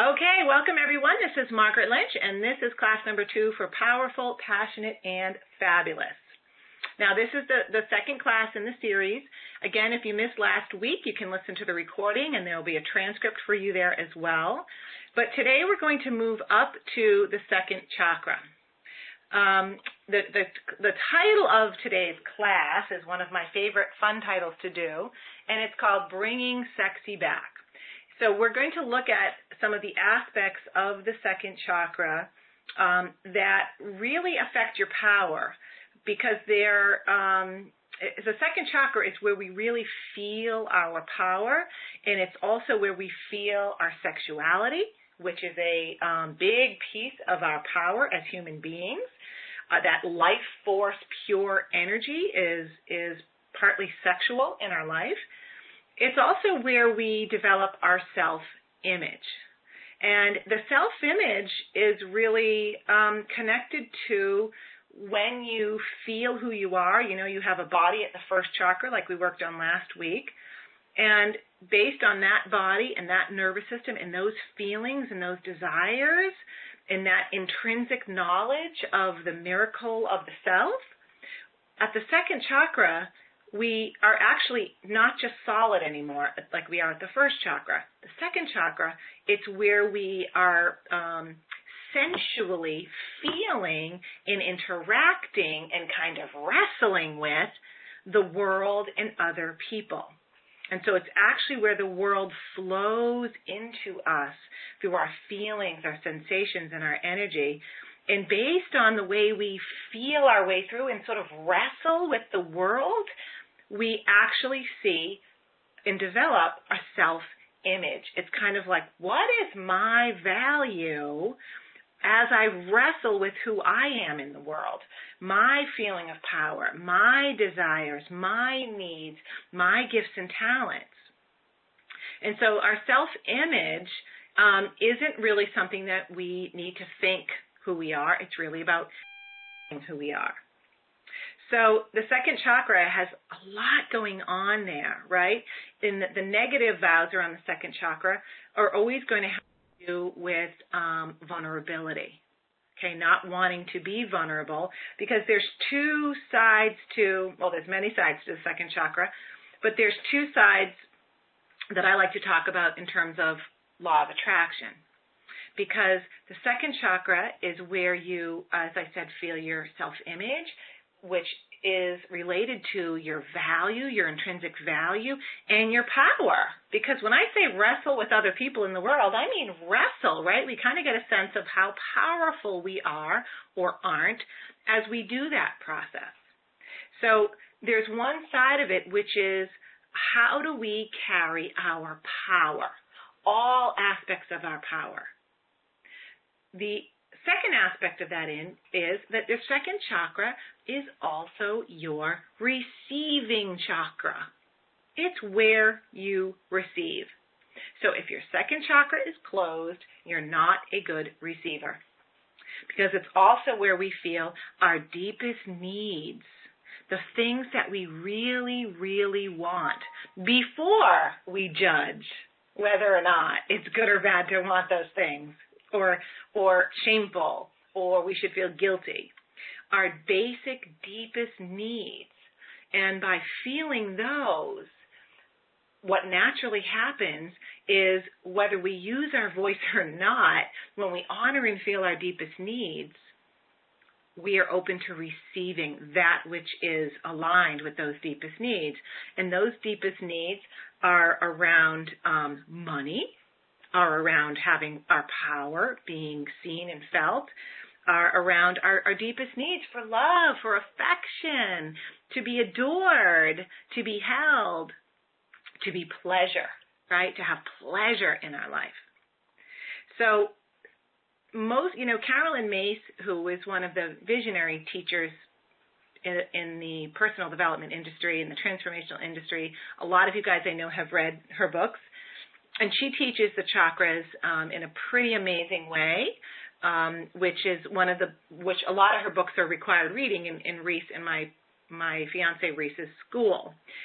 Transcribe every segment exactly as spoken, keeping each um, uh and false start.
Okay, welcome everyone. This is Margaret Lynch, and this is class number two for Powerful, Passionate, and Fabulous. Now, this is the, the second class in the series. Again, if you missed last week, you can listen to the recording, and there will be a transcript for you there as well. But today we're going to move up to the second chakra. Um, the, the, the title of today's class is one of my favorite fun titles to do, and it's called Bringing Sexy Back. So we're going to look at some of the aspects of the second chakra um, that really affect your power, because they're, um, the second chakra is where we really feel our power, and it's also where we feel our sexuality, which is a um, big piece of our power as human beings. Uh, that life force, pure energy is is partly sexual in our life. It's also where we develop our self-image. And the self-image is really um, connected to when you feel who you are. You know, you have a body at the first chakra, like we worked on last week. And based on that body and that nervous system and those feelings and those desires and that intrinsic knowledge of the miracle of the self, at the second chakra, we are actually not just solid anymore like we are at the first chakra. The second chakra, it's where we are um, sensually feeling and interacting and kind of wrestling with the world and other people. And so it's actually where the world flows into us through our feelings, our sensations, and our energy. And based on the way we feel our way through and sort of wrestle with the world, we actually see and develop a self-image. It's kind of like, what is my value as I wrestle with who I am in the world? My feeling of power, my desires, my needs, my gifts and talents. And so our self-image um, isn't really something that we need to think who we are. It's really about who we are. So the second chakra has a lot going on there, right? And the, the negative vows around the second chakra are always going to have to do with um, vulnerability, okay, not wanting to be vulnerable, because there's two sides to, well, there's many sides to the second chakra, but there's two sides that I like to talk about in terms of law of attraction. Because the second chakra is where you, as I said, feel your self-image, which is related to your value, your intrinsic value, and your power. Because when I say wrestle with other people in the world, I mean wrestle, right? We kind of get a sense of how powerful we are or aren't as we do that process. So there's one side of it, which is how do we carry our power, all aspects of our power. The second aspect of that in is that the second chakra is also your receiving chakra. It's where you receive. So if your second chakra is closed, you're not a good receiver, because it's also where we feel our deepest needs, the things that we really, really want, before we judge whether or not it's good or bad to want those things, or or shameful, or we should feel guilty. Our basic, deepest needs. And by feeling those, what naturally happens is, whether we use our voice or not, when we honor and feel our deepest needs, we are open to receiving that which is aligned with those deepest needs. And those deepest needs are around um, money, are around having our power being seen and felt, are around our, our deepest needs for love, for affection, to be adored, to be held, to be pleasure, right? To have pleasure in our life. So most, you know, Carolyn Myss, who is one of the visionary teachers in, in the personal development industry, in the transformational industry, a lot of you guys I know have read her books. And she teaches the chakras um, in a pretty amazing way, um, which is one of the, which a lot of her books are required reading in, in Reese and my, my fiance Reese's school.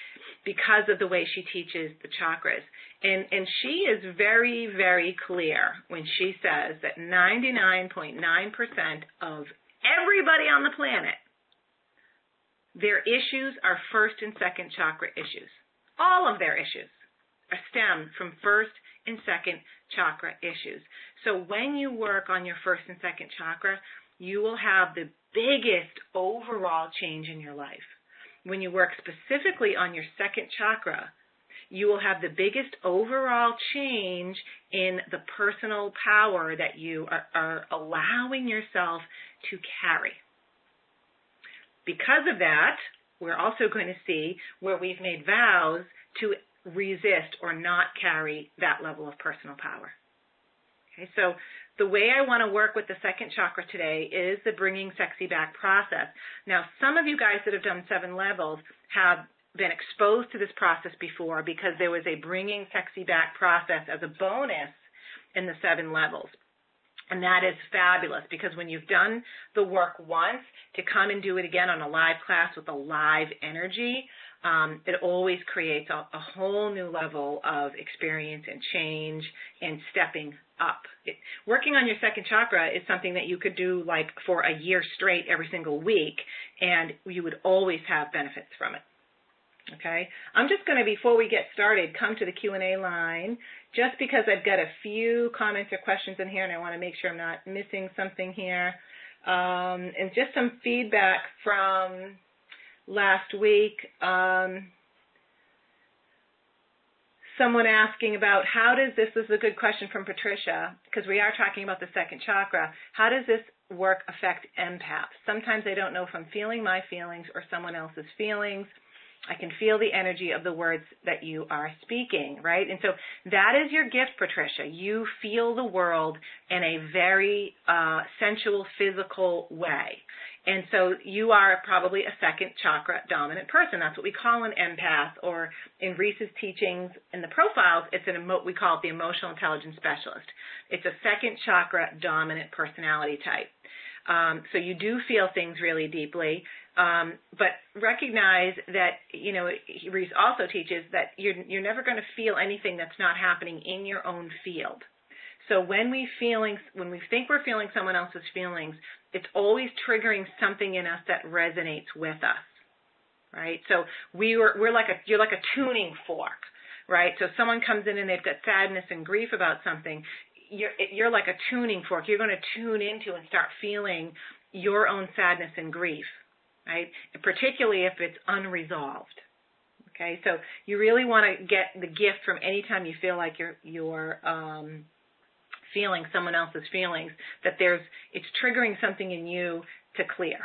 because of the way she teaches the chakras. And, and she is very, very clear when she says that ninety-nine point nine percent of everybody on the planet, their issues are first and second chakra issues. All of their issues are stem from first and second chakra issues. So when you work on your first and second chakra, you will have the biggest overall change in your life. When you work specifically on your second chakra, you will have the biggest overall change in the personal power that you are, are allowing yourself to carry. Because of that, we're also going to see where we've made vows to resist or not carry that level of personal power. Okay, so the way I want to work with the second chakra today is the Bringing Sexy Back process. Now, some of you guys that have done seven levels have been exposed to this process before because there was a Bringing Sexy Back process as a bonus in the seven levels. And that is fabulous because when you've done the work once, to come and do it again on a live class with a live energy, um, it always creates a, a whole new level of experience and change and stepping up. It, working on your second chakra is something that you could do like for a year straight every single week, and you would always have benefits from it. Okay, I'm just going to, before we get started, come to the Q and A line, just because I've got a few comments or questions in here, and I want to make sure I'm not missing something here. Um, and just some feedback from last week. Um, someone asking about how does this, this is a good question from Patricia, because we are talking about the second chakra. How does this work affect empaths? Sometimes I don't know if I'm feeling my feelings or someone else's feelings. I can feel the energy of the words that you are speaking, right? And so that is your gift, Patricia. You feel the world in a very uh, sensual, physical way. And so you are probably a second chakra dominant person. That's what we call an empath, or in Reese's teachings in the profiles, it's an emo- we call it the emotional intelligence specialist. It's a second chakra dominant personality type. Um, so you do feel things really deeply, um, but recognize that, you know, Reese also teaches that you're, you're never going to feel anything that's not happening in your own field. So when we feelings, when we think we're feeling someone else's feelings, it's always triggering something in us that resonates with us, right? So we were, we're like a, you're like a tuning fork, right? So if someone comes in and they've got sadness and grief about something, you're, you're like a tuning fork. You're going to tune into and start feeling your own sadness and grief, right? And particularly if it's unresolved. Okay, so you really want to get the gift from any time you feel like you're you're um, feeling someone else's feelings, that there's it's triggering something in you to clear.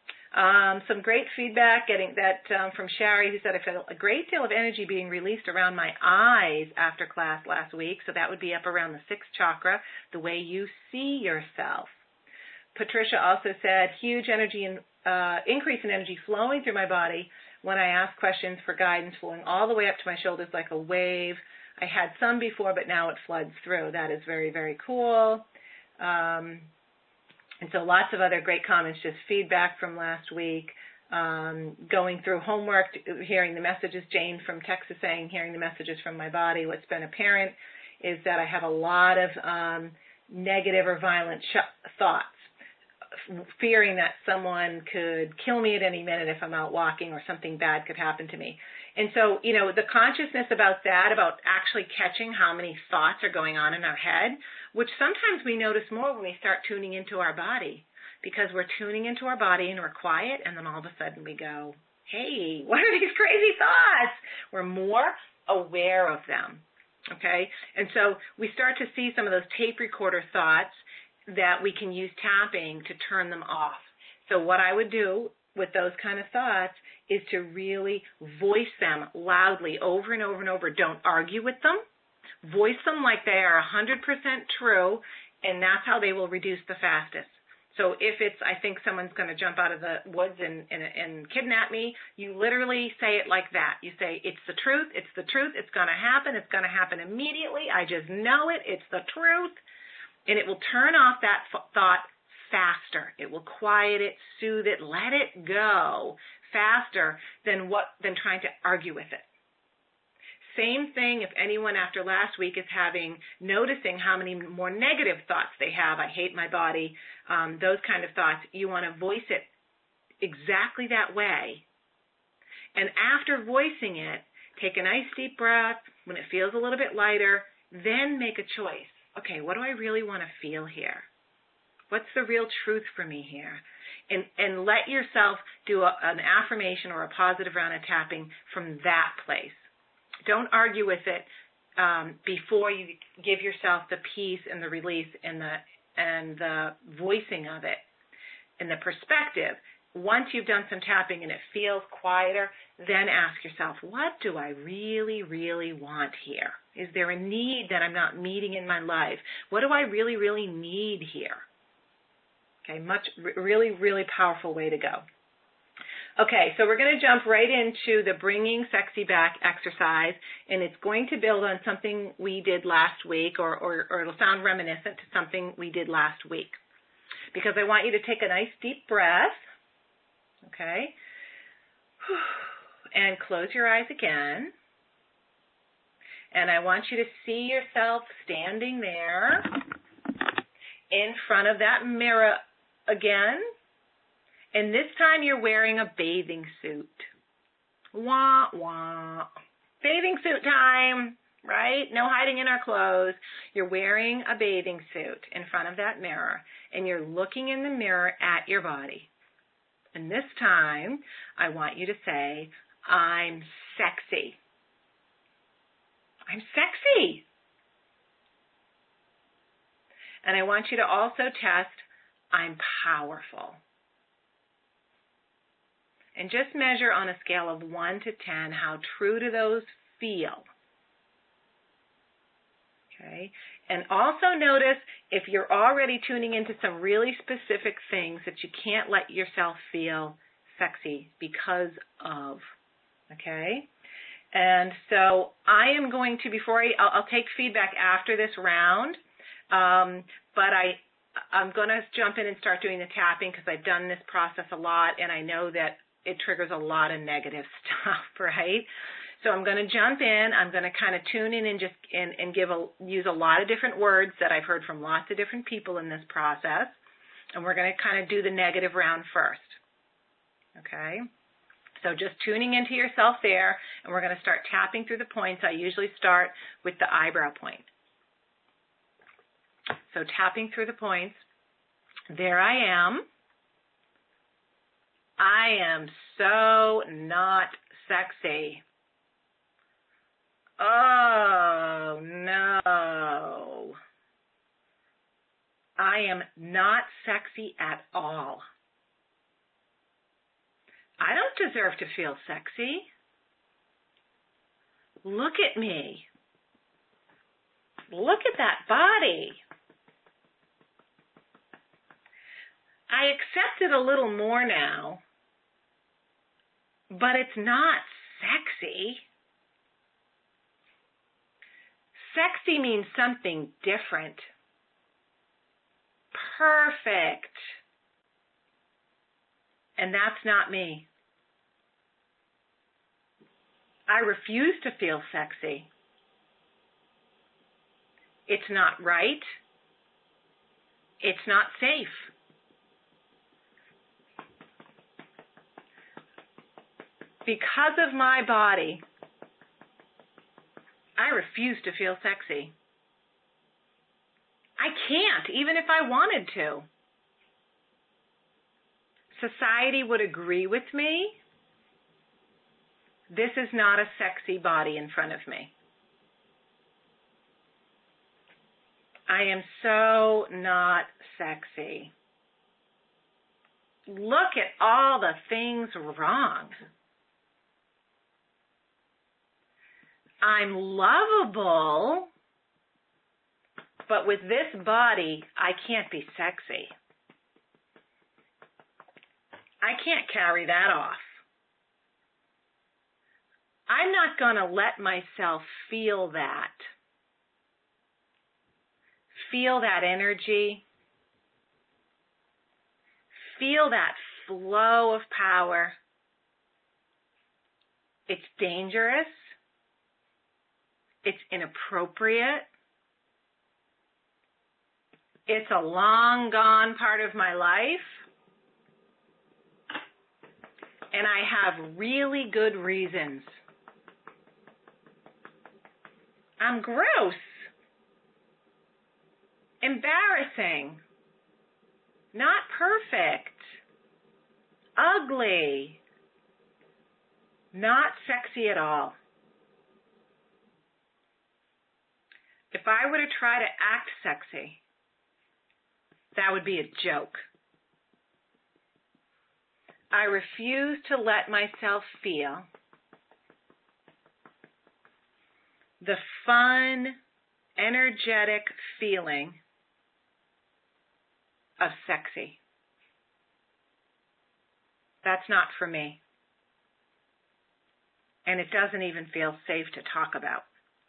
Um, some great feedback getting that um, from Shari, who said, I felt a great deal of energy being released around my eyes after class last week. So that would be up around the sixth chakra, the way you see yourself. Patricia also said, huge energy and uh, increase in energy flowing through my body when I ask questions for guidance, flowing all the way up to my shoulders like a wave. I had some before, but now it floods through. That is very, very cool. Um, And so lots of other great comments, just feedback from last week, um, going through homework, hearing the messages. Jane from Texas saying, hearing the messages from my body. What's been apparent is that I have a lot of um, negative or violent sh- thoughts, fearing that someone could kill me at any minute if I'm out walking or something bad could happen to me. And so, you know, the consciousness about that, about actually catching how many thoughts are going on in our head, which sometimes we notice more when we start tuning into our body, because we're tuning into our body and we're quiet, and then all of a sudden we go, hey, what are these crazy thoughts? We're more aware of them, okay? And so we start to see some of those tape recorder thoughts that we can use tapping to turn them off. So what I would do with those kind of thoughts is to really voice them loudly over and over and over. Don't argue with them. Voice them like they are one hundred percent true, and that's how they will reduce the fastest. So if it's, I think someone's going to jump out of the woods and, and, and kidnap me, you literally say it like that. You say, it's the truth, it's the truth, it's going to happen, it's going to happen immediately, I just know it, it's the truth. And it will turn off that f- thought faster. It will quiet it, soothe it, let it go faster than what than trying to argue with it. Same thing if anyone after last week is having, noticing how many more negative thoughts they have. I hate my body, um, those kind of thoughts. You want to voice it exactly that way. And after voicing it, take a nice deep breath. When it feels a little bit lighter, then make a choice. Okay, what do I really want to feel here? What's the real truth for me here? And and let yourself do a, an affirmation or a positive round of tapping from that place. Don't argue with it um, before you give yourself the peace and the release and the and the voicing of it and the perspective. Once you've done some tapping and it feels quieter, then ask yourself, what do I really, really want here? Is there a need that I'm not meeting in my life? What do I really, really need here? Okay, much, really, really powerful way to go. Okay, so we're going to jump right into the Bringing Sexy Back exercise, and it's going to build on something we did last week, or, or, or it'll sound reminiscent to something we did last week, because I want you to take a nice deep breath, okay, and close your eyes again, and I want you to see yourself standing there in front of that mirror again. And this time you're wearing a bathing suit. Wah, wah. Bathing suit time, right? No hiding in our clothes. You're wearing a bathing suit in front of that mirror, and you're looking in the mirror at your body. And this time, I want you to say, I'm sexy. I'm sexy. And I want you to also test, I'm powerful. And just measure on a scale of one to ten how true to those feel. Okay? And also notice if you're already tuning into some really specific things that you can't let yourself feel sexy because of. Okay? And so I am going to, before I, I'll, I'll take feedback after this round, um, but I, I'm going to jump in and start doing the tapping because I've done this process a lot, and I know that it triggers a lot of negative stuff, right? So I'm going to jump in. I'm going to kind of tune in and just and, and give a use a lot of different words that I've heard from lots of different people in this process, and we're going to kind of do the negative round first. Okay? So just tuning into yourself there, and we're going to start tapping through the points. I usually start with the eyebrow point. So tapping through the points. There I am. I am so not sexy. Oh, no. I am not sexy at all. I don't deserve to feel sexy. Look at me. Look at that body. I accept it a little more now, but it's not sexy. Sexy means something different. Perfect. And that's not me. I refuse to feel sexy. It's not right. It's not safe. Because of my body, I refuse to feel sexy. I can't, even if I wanted to. Society would agree with me. This is not a sexy body in front of me. I am so not sexy. Look at all the things wrong. I'm lovable, but with this body, I can't be sexy. I can't carry that off. I'm not going to let myself feel that. Feel that energy. Feel that flow of power. It's dangerous. It's inappropriate. It's a long gone part of my life. And I have really good reasons. I'm gross. Embarrassing. Not perfect. Ugly. Not sexy at all. If I were to try to act sexy, that would be a joke. I refuse to let myself feel the fun, energetic feeling of sexy. That's not for me. And it doesn't even feel safe to talk about.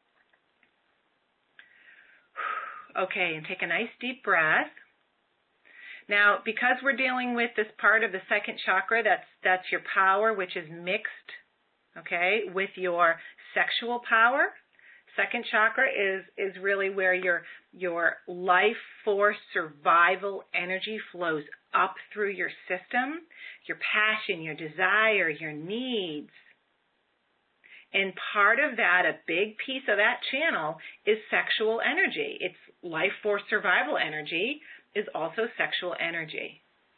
Okay, and take a nice deep breath. Now, because we're dealing with this part of the second chakra, that's that's your power, which is mixed, okay, with your sexual power. Second chakra is is really where your your life force survival energy flows up through your system, your passion, your desire, your needs. And part of that, a big piece of that channel is sexual energy. It's life force survival energy is also sexual energy.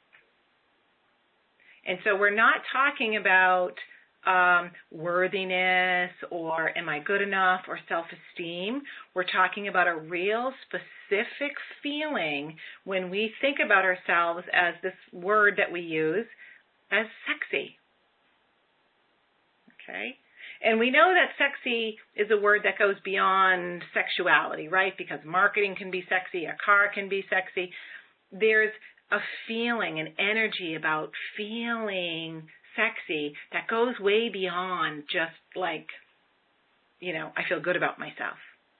And so we're not talking about um, worthiness or am I good enough or self-esteem. We're talking about a real specific feeling when we think about ourselves as this word that we use as sexy. Okay? And we know that sexy is a word that goes beyond sexuality, right? Because marketing can be sexy, a car can be sexy. There's a feeling, an energy about feeling sexy that goes way beyond just like, you know, I feel good about myself.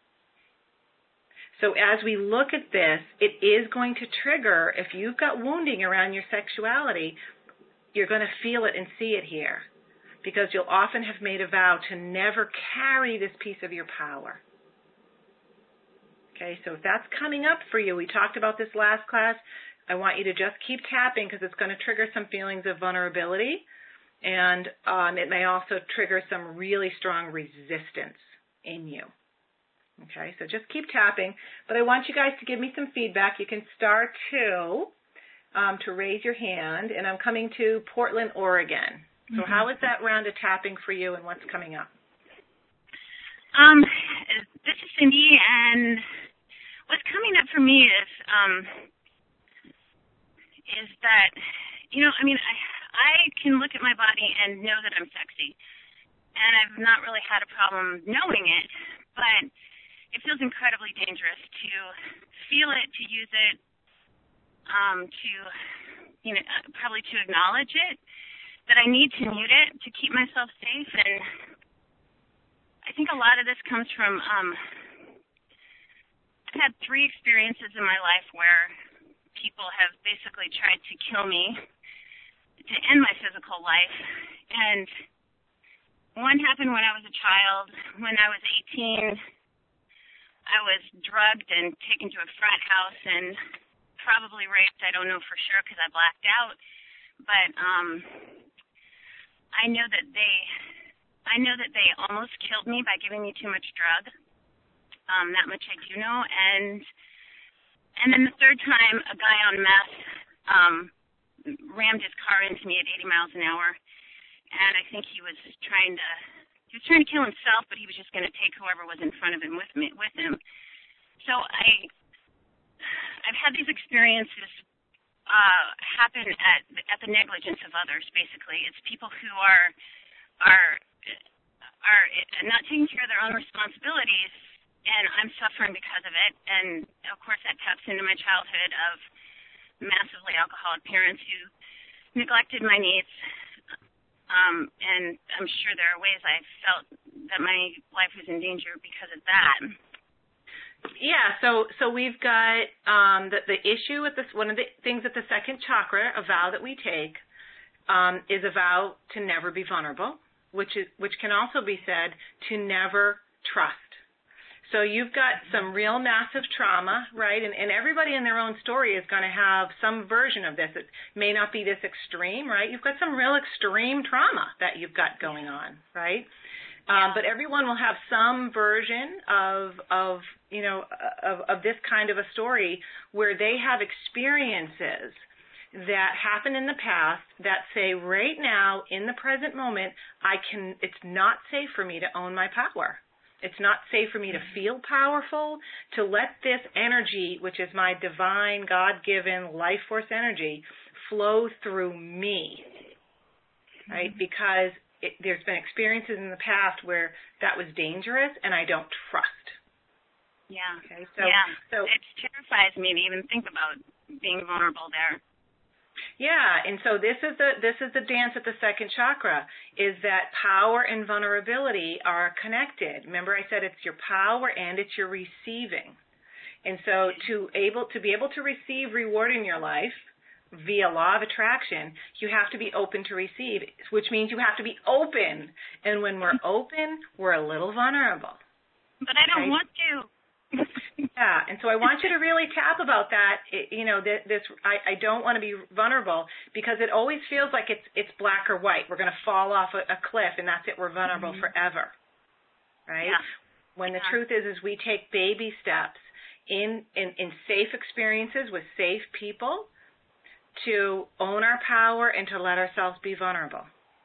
So as we look at this, it is going to trigger, if you've got wounding around your sexuality, you're going to feel it and see it here. Because you'll often have made a vow to never carry this piece of your power. Okay, so if that's coming up for you, we talked about this last class, I want you to just keep tapping because it's going to trigger some feelings of vulnerability, and um, it may also trigger some really strong resistance in you. Okay, so just keep tapping, but I want you guys to give me some feedback. You can star two um, to raise your hand, and I'm coming to Portland, Oregon. So mm-hmm. How is that round of tapping for you, and what's coming up? Um, this is Cindy, and what's coming up for me is um, is that, you know, I mean, I, I can look at my body and know that I'm sexy, and I've not really had a problem knowing it, but it feels incredibly dangerous to feel it, to use it, um, to, you know, probably to acknowledge it. That I need to mute it to keep myself safe, and I think a lot of this comes from, um, I've had three experiences in my life where people have basically tried to kill me to end my physical life, and one happened when I was a child. When I was eighteen, I was drugged and taken to a frat house and probably raped. I don't know for sure because I blacked out, but, um... I know that they, I know that they almost killed me by giving me too much drug. Um, that much I do know. And and then the third time, a guy on meth um, rammed his car into me at eighty miles an hour, and I think he was trying to, he was trying to kill himself, but he was just going to take whoever was in front of him with me, with him. So I, I've had these experiences. Uh, happen at at the negligence of others. Basically, it's people who are are are not taking care of their own responsibilities, and I'm suffering because of it. And of course, that taps into my childhood of massively alcoholic parents who neglected my needs. Um, and I'm sure there are ways I felt that my life was in danger because of that. Yeah, so so we've got um, the, the issue with this, one of the things at the second chakra, a vow that we take, um, is a vow to never be vulnerable, which is which can also be said to never trust. So you've got some real massive trauma, right? And, and everybody in their own story is going to have some version of this. It may not be this extreme, right? You've got some real extreme trauma that you've got going on, right? Um, but everyone will have some version of, of you know, of, of this kind of a story where they have experiences that happen in the past that say right now, in the present moment, I can, it's not safe for me to own my power. It's not safe for me to feel powerful, to let this energy, which is my divine, God-given life force energy, flow through me, right? Mm-hmm. Because it, there's been experiences in the past where that was dangerous and I don't trust. Yeah. Okay. So, yeah. So it terrifies me to even think about being vulnerable there. Yeah, and so this is the this is the dance at the second chakra, is that power and vulnerability are connected. Remember I said it's your power and it's your receiving. And so to able to be able to receive reward in your life via law of attraction, you have to be open to receive, which means you have to be open. And when we're open, we're a little vulnerable. But I don't right? want to. Yeah, and so I want you to really tap about that. It, you know, this, this I, I don't want to be vulnerable because it always feels like it's it's black or white. We're going to fall off a, a cliff, and that's it. We're vulnerable mm-hmm. forever, right? Yeah. When the yeah. truth is, is we take baby steps in, in in safe experiences with safe people to own our power and to let ourselves be vulnerable.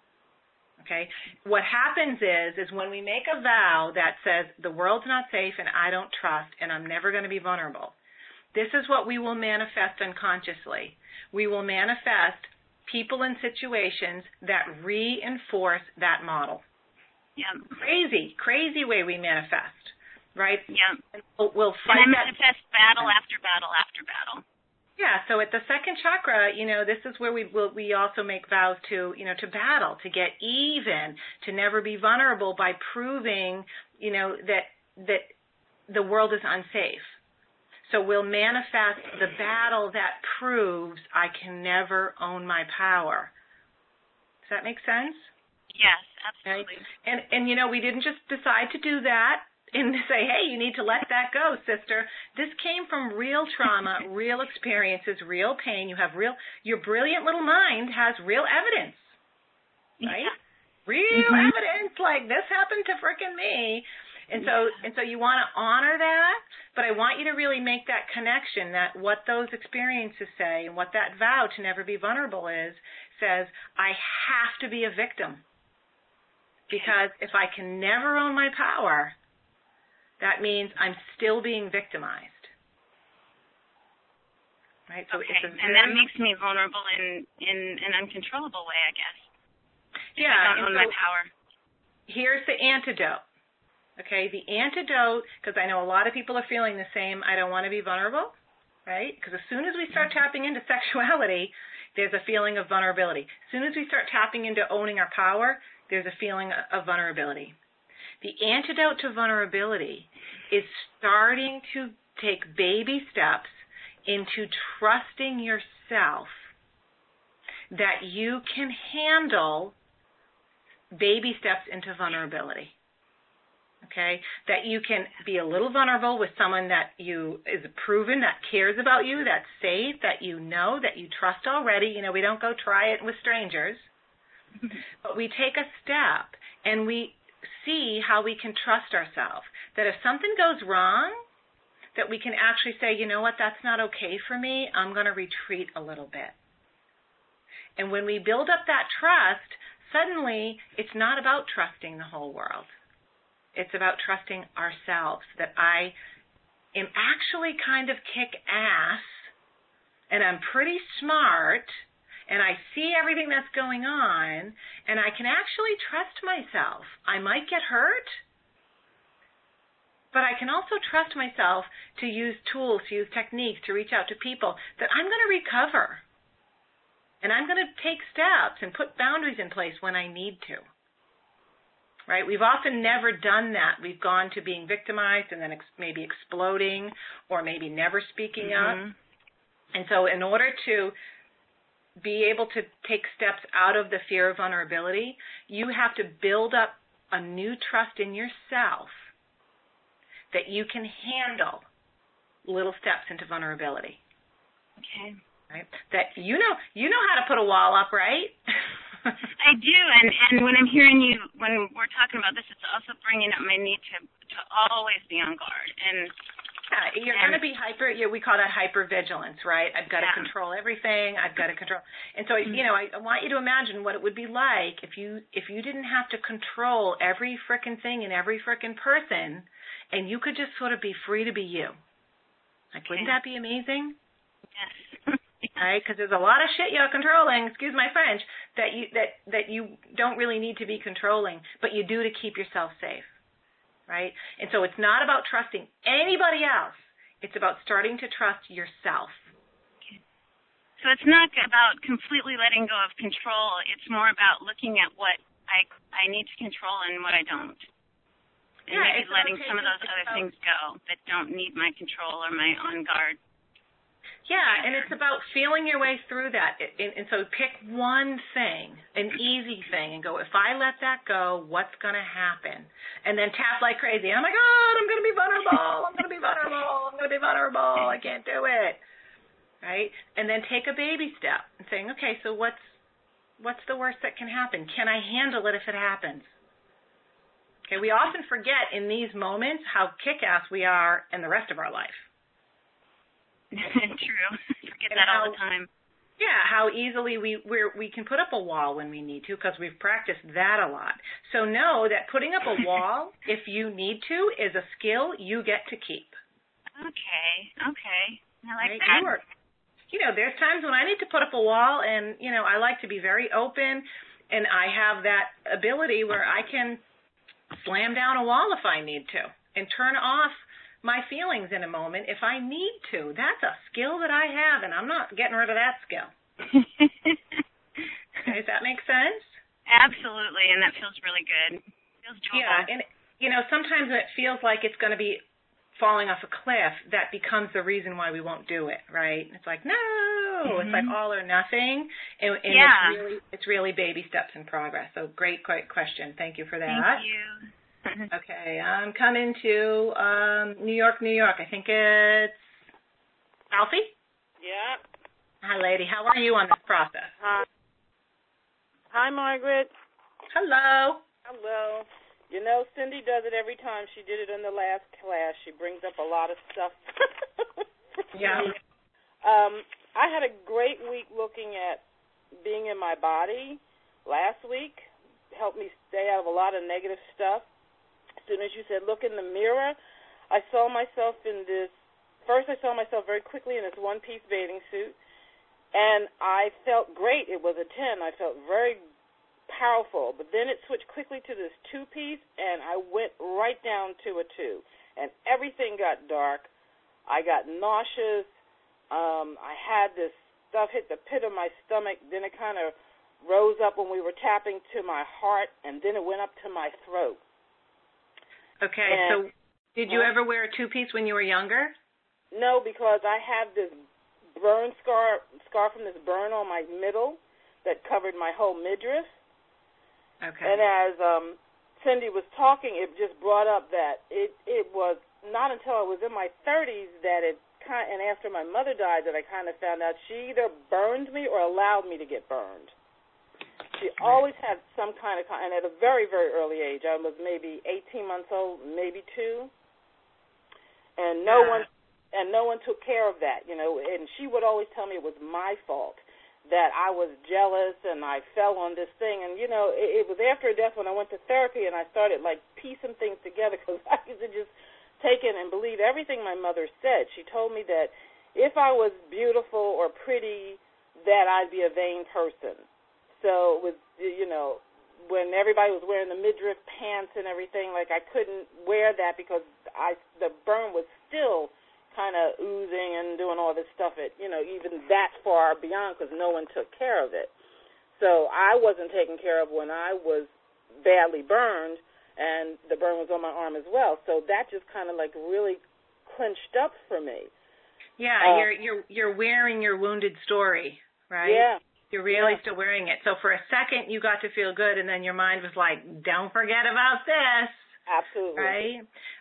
Okay. What happens is, is when we make a vow that says the world's not safe and I don't trust and I'm never going to be vulnerable, this is what we will manifest unconsciously. We will manifest people and situations that reinforce that model. Yeah. Crazy, crazy way we manifest, right? Yeah. We'll, we'll fight and I manifest that battle after battle after battle. Yeah, so at the second chakra, you know, this is where we will, we also make vows to, you know, to battle, to get even, to never be vulnerable by proving, you know, that that the world is unsafe. So we'll manifest the battle that proves I can never own my power. Does that make sense? Yes, absolutely. Okay. And and you know, we didn't just decide to do that and say, hey, you need to let that go, sister. This came from real trauma, real experiences, real pain. You have real, your brilliant little mind has real evidence, right? Yeah. Real mm-hmm. evidence, like this happened to frickin' me. And so, yeah. and so you want to honor that, but I want you to really make that connection that what those experiences say and what that vow to never be vulnerable is, says, I have to be a victim. Because if I can never own my power, that means I'm still being victimized. Right? So okay, it's a and that makes me vulnerable in, in an uncontrollable way, I guess. Yeah. I don't own so my power. Here's the antidote. Okay, the antidote, because I know a lot of people are feeling the same, I don't want to be vulnerable, right? Because as soon as we start tapping into sexuality, there's a feeling of vulnerability. As soon as we start tapping into owning our power, there's a feeling of vulnerability. The antidote to vulnerability is starting to take baby steps into trusting yourself that you can handle baby steps into vulnerability. Okay? That you can be a little vulnerable with someone that you is proven, that cares about you, that's safe, that you know, that you trust already. You know, we don't go try it with strangers. But we take a step and we see how we can trust ourselves. That if something goes wrong, that we can actually say, you know what, that's not okay for me. I'm going to retreat a little bit. And when we build up that trust, suddenly it's not about trusting the whole world. It's about trusting ourselves, that I am actually kind of kick ass and I'm pretty smart and I see everything that's going on, and I can actually trust myself. I might get hurt, but I can also trust myself to use tools, to use techniques, to reach out to people, that I'm going to recover. And I'm going to take steps and put boundaries in place when I need to. Right? We've often never done that. We've gone to being victimized and then ex- maybe exploding or maybe never speaking mm-hmm. up. And so in order to be able to take steps out of the fear of vulnerability, you have to build up a new trust in yourself that you can handle little steps into vulnerability. Okay. Right? That you know you know how to put a wall up, right? I do, and, and when I'm hearing you, when we're talking about this, it's also bringing up my need to, to always be on guard. And yeah, you're going to be hyper, yeah, we call that hypervigilance, right? I've got yeah. to control everything. I've got to control. And so, mm-hmm. you know, I, I want you to imagine what it would be like if you if you didn't have to control every frickin' thing and every frickin' person, and you could just sort of be free to be you. Like, okay. Wouldn't that be amazing? Yes. Right? Because there's a lot of shit you're controlling, excuse my French, that you that, that you don't really need to be controlling, but you do to keep yourself safe. Right? And so it's not about trusting anybody else. It's about starting to trust yourself. Okay. So it's not about completely letting go of control. It's more about looking at what I, I need to control and what I don't. And yeah, maybe letting okay. some of those other about, things go that don't need my control or my on guard. Yeah, and it's about feeling your way through that. And, and so pick one thing, an easy thing, and go, if I let that go, what's going to happen? And then tap like crazy. Oh, my God, I'm going to be vulnerable. I'm going to be vulnerable. I'm going to be vulnerable. I can't do it. Right? And then take a baby step and saying, okay, so what's what's the worst that can happen? Can I handle it if it happens? Okay, we often forget in these moments how kick-ass we are in the rest of our life. True. Forget and that how, all the time. Yeah, how easily we we're, we can put up a wall when we need to because we've practiced that a lot. So know that putting up a wall, if you need to, is a skill you get to keep. Okay, okay. I like right? that. You, are, you know, there's times when I need to put up a wall, and, you know, I like to be very open, and I have that ability where I can slam down a wall if I need to and turn off my feelings in a moment if I need to. That's a skill that I have, and I'm not getting rid of that skill. Okay, does that make sense? Absolutely, and that feels really good. Feels doable. Yeah, and, you know, sometimes it feels like it's going to be falling off a cliff. That becomes the reason why we won't do it, right? It's like, no, mm-hmm. It's like all or nothing, and, and yeah. it's really it's really baby steps in progress. So great, great question. Thank you for that. Thank you. Okay, I'm coming to um, New York, New York. I think it's Alfie? Yeah. Hi, lady. How are you on this process? Hi. Hi, Margaret. Hello. Hello. You know, Cindy does it every time. She did it in the last class. She brings up a lot of stuff. Yeah. Um, I had a great week looking at being in my body last week. Helped me stay out of a lot of negative stuff. As soon as you said, look in the mirror, I saw myself in this, first I saw myself very quickly in this one-piece bathing suit, and I felt great. It was a ten. I felt very powerful, but then it switched quickly to this two-piece, and I went right down to a two, and everything got dark. I got nauseous. Um, I had this stuff hit the pit of my stomach. Then it kind of rose up when we were tapping to my heart, and then it went up to my throat. Okay, and, so did you uh, ever wear a two-piece when you were younger? No, because I have this burn scar, scar from this burn on my middle that covered my whole midriff. Okay. And as um, Cindy was talking, it just brought up that it, it was not until I was in my thirties that it kind of, and after my mother died that I kind of found out she either burned me or allowed me to get burned. She always had some kind of, and at a very, very early age, I was maybe eighteen months old, maybe two, and no yeah. one, and no one took care of that, you know. And she would always tell me it was my fault, that I was jealous and I fell on this thing. And you know, it, it was after her death when I went to therapy and I started like piecing things together because I used to just take in and believe everything my mother said. She told me that if I was beautiful or pretty, that I'd be a vain person. So with, you know, when everybody was wearing the midriff pants and everything, like I couldn't wear that because I the burn was still kind of oozing and doing all this stuff at, you know, even that far beyond because no one took care of it. So I wasn't taken care of when I was badly burned, and the burn was on my arm as well. So that just kind of like really clinched up for me. Yeah, uh, you're you're you're wearing your wounded story, right? Yeah. You're really yeah. still wearing it. So for a second, you got to feel good, and then your mind was like, don't forget about this. Absolutely. Right?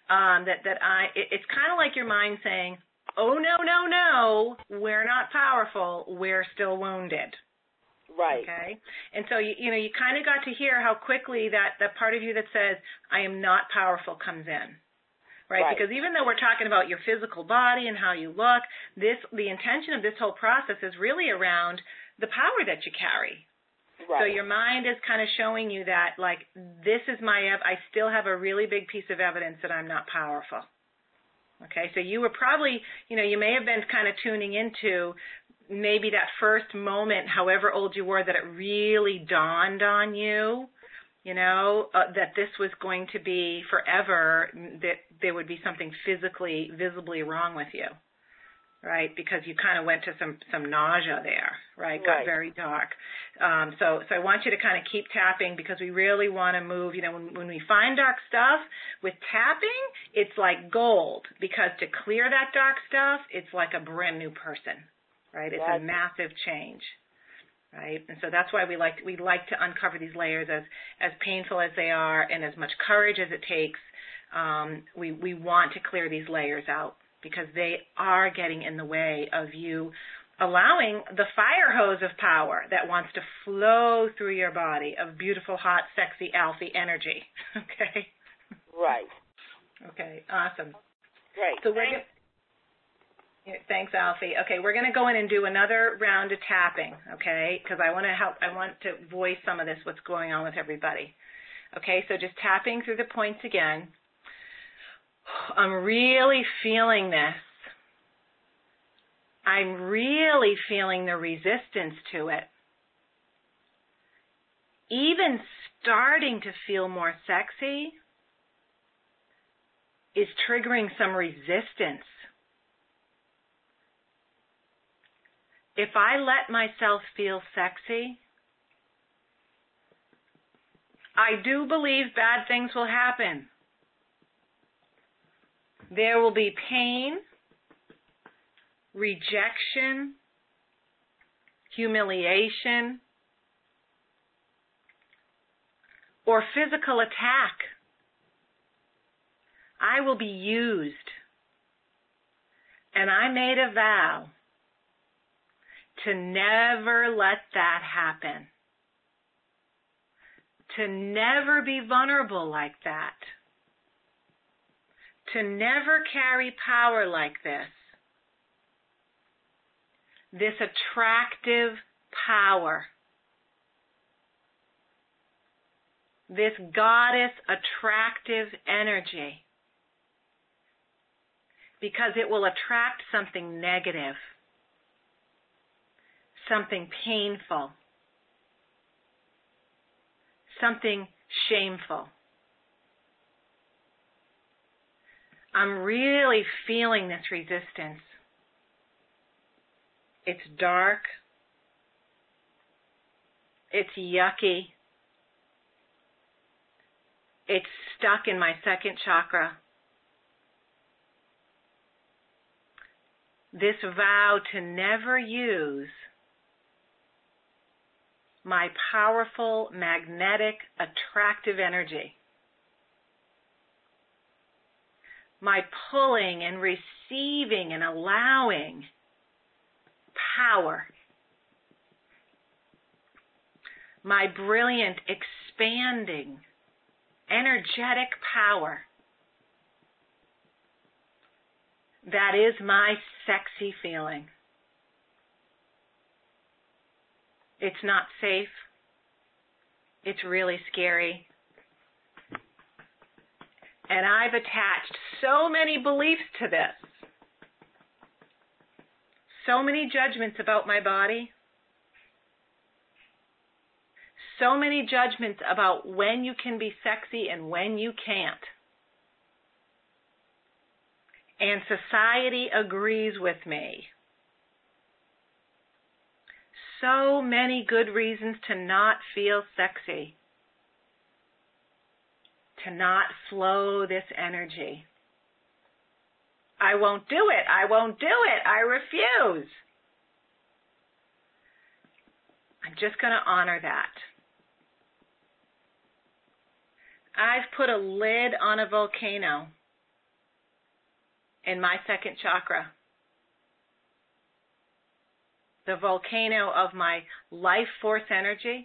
um, that, that I, it, it's kind of like your mind saying, oh, no, no, no, we're not powerful, we're still wounded. Right. Okay. And so, you, you know, you kind of got to hear how quickly that, that part of you that says, I am not powerful comes in. Right? Right. Because even though we're talking about your physical body and how you look, this, the intention of this whole process is really around the power that you carry. Right. So your mind is kind of showing you that, like, this is my, ev- I still have a really big piece of evidence that I'm not powerful. Okay, so you were probably, you know, you may have been kind of tuning into maybe that first moment, however old you were, that it really dawned on you, you know, uh, that this was going to be forever, that there would be something physically, visibly wrong with you, right? Because you kind of went to some, some nausea there, right? Got Right. very dark. Um, so, so I want you to kind of keep tapping because we really want to move, you know, when, when we find dark stuff, with tapping, it's like gold because to clear that dark stuff, it's like a brand new person, right? It's Gotcha. a massive change. Right, and so that's why we like we like to uncover these layers, as as painful as they are, and as much courage as it takes. Um, we we want to clear these layers out because they are getting in the way of you allowing the fire hose of power that wants to flow through your body of beautiful, hot, sexy, alpha energy. Okay. Right. Okay. Awesome. Great. So we're gonna, Thanks, Alfie. Okay, we're going to go in and do another round of tapping, okay, because I want to help, I want to voice some of this, what's going on with everybody. Okay, so just tapping through the points again. I'm really feeling this. I'm really feeling the resistance to it. Even starting to feel more sexy is triggering some resistance. If I let myself feel sexy, I do believe bad things will happen. There will be pain, rejection, humiliation, or physical attack. I will be used. And I made a vow to never let that happen. To never be vulnerable like that. To never carry power like this. This attractive power. This goddess attractive energy. Because it will attract something negative. Something painful. Something shameful. I'm really feeling this resistance. It's dark. It's yucky. It's stuck in my second chakra. This vow to never use my powerful, magnetic, attractive energy. My pulling and receiving and allowing power. My brilliant, expanding, energetic power. That is my sexy feeling. It's not safe. It's really scary. And I've attached so many beliefs to this. So many judgments about my body. So many judgments about when you can be sexy and when you can't. And society agrees with me. So many good reasons to not feel sexy. To not flow this energy. I won't do it. I won't do it. I refuse. I'm just going to honor that. I've put a lid on a volcano. in my second chakra. The volcano of my life force energy.